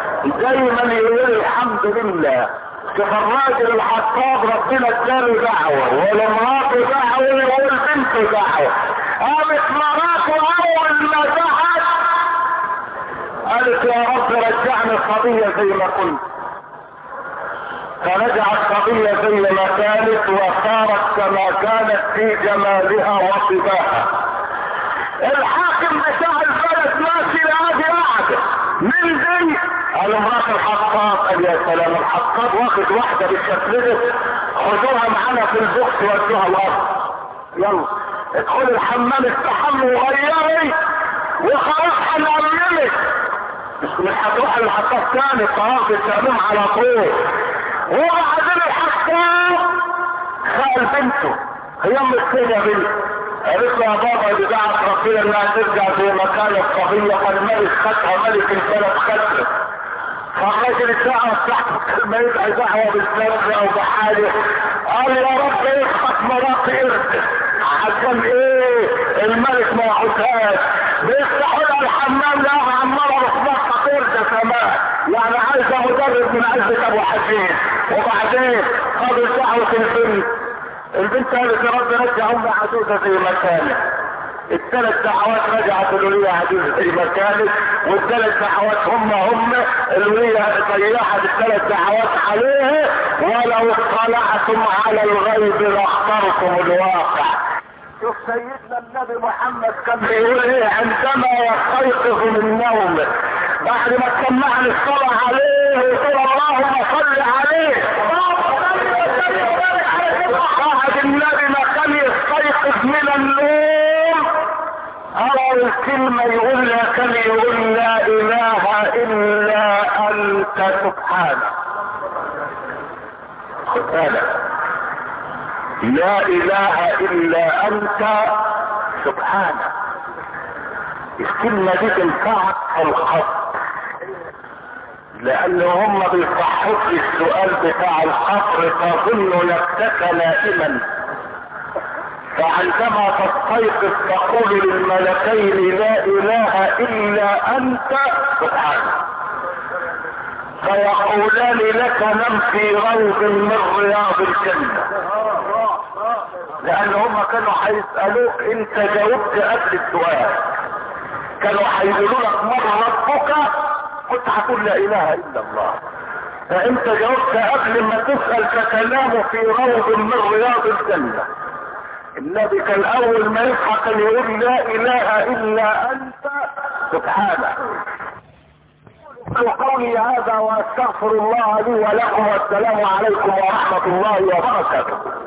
[SPEAKER 1] دايما يقول الحمد لله. شوف الراجل الحطاب ربنا اداله دعوه ولمراته دعوه والبنت دعوه. قامت مراته اول ما دعت قالت يا رب رجعني القضيه زي ما كنت، فرجعت القضيه زي ما كانت وصارت كما كانت في جمالها وطباها. الحاكم بتاع البلد ماشي لهذه قاعده من دي قال امرأة الحطاب. قال يا سلام الحطاب واخد واحدة بالشكل ده خدوها معانا في البوكس ودوها الارض يلا ادخل الحمام استحموا وغيري وخلاص هنأمنك. مش هتروح الحطاب تاني خلاص التأميم على طول. وبعدين الحطاب سأل بنته هي ام السنة يا بنت؟ قالت له يا بابا دي دعت ربنا انها ترجع زي ما كانت قضية فالملك خدها ملك البلد خدها. فالراجل الدعوة بتاعته ما يبقى دعوة بالسلام او بحاله قال يا رب يخطف مراتي ارث عشان ايه الملك ما ياخدهاش. بيفتحوا لها الحمام لها عمالة رصبتها ترجع كمان يعني عايزة مدرب من عزة ابو حسين. وبعدين خدوا دعوة البنت قالت يا رب رجع امي عجوزة زي ما كانت. الثلاث دعوات رجعت الولية عجوزة زي ما كانت والثلاث دعوات هم الولية ضيعت الثلاث دعوات عليها. ولو اطلعتم على الغيب لاخترتم الواقع. شوف سيدنا النبي محمد كان بيقول ايه عندما يستيقظ من نومه بعد ما تسمعني الصلاة عليه ويقول اللهم صل عليه. بعد النبي ما كان يستيقظ من النوم أول الكلمة يقول لها كان يقول لا اله الا انت سبحانك. خد بالك لا اله الا انت سبحانك. الكلمة دي تنفعك في الخط. لان هم بيصحوا لي السؤال بتاع القبر تظن نفسك نائما، فعندما تستيقظ تقول للملكين لا اله الا انت سبحانك، فيقولان لك نم في روض من رياض الجنة، لان هم كانوا هيسألوك انت جاوبت قبل السؤال، كانوا هيقولوا لك من ربك كنت هتقول لا اله الا الله، فانت جاوبت قبل ما تسأل فتنام في روض من رياض الجنة. النبي كان اول ما يصحى كان يقول لا اله الا انت سبحانك. قولي هذا واستغفر الله لي ولكم، والسلام عليكم ورحمة الله وبركاته.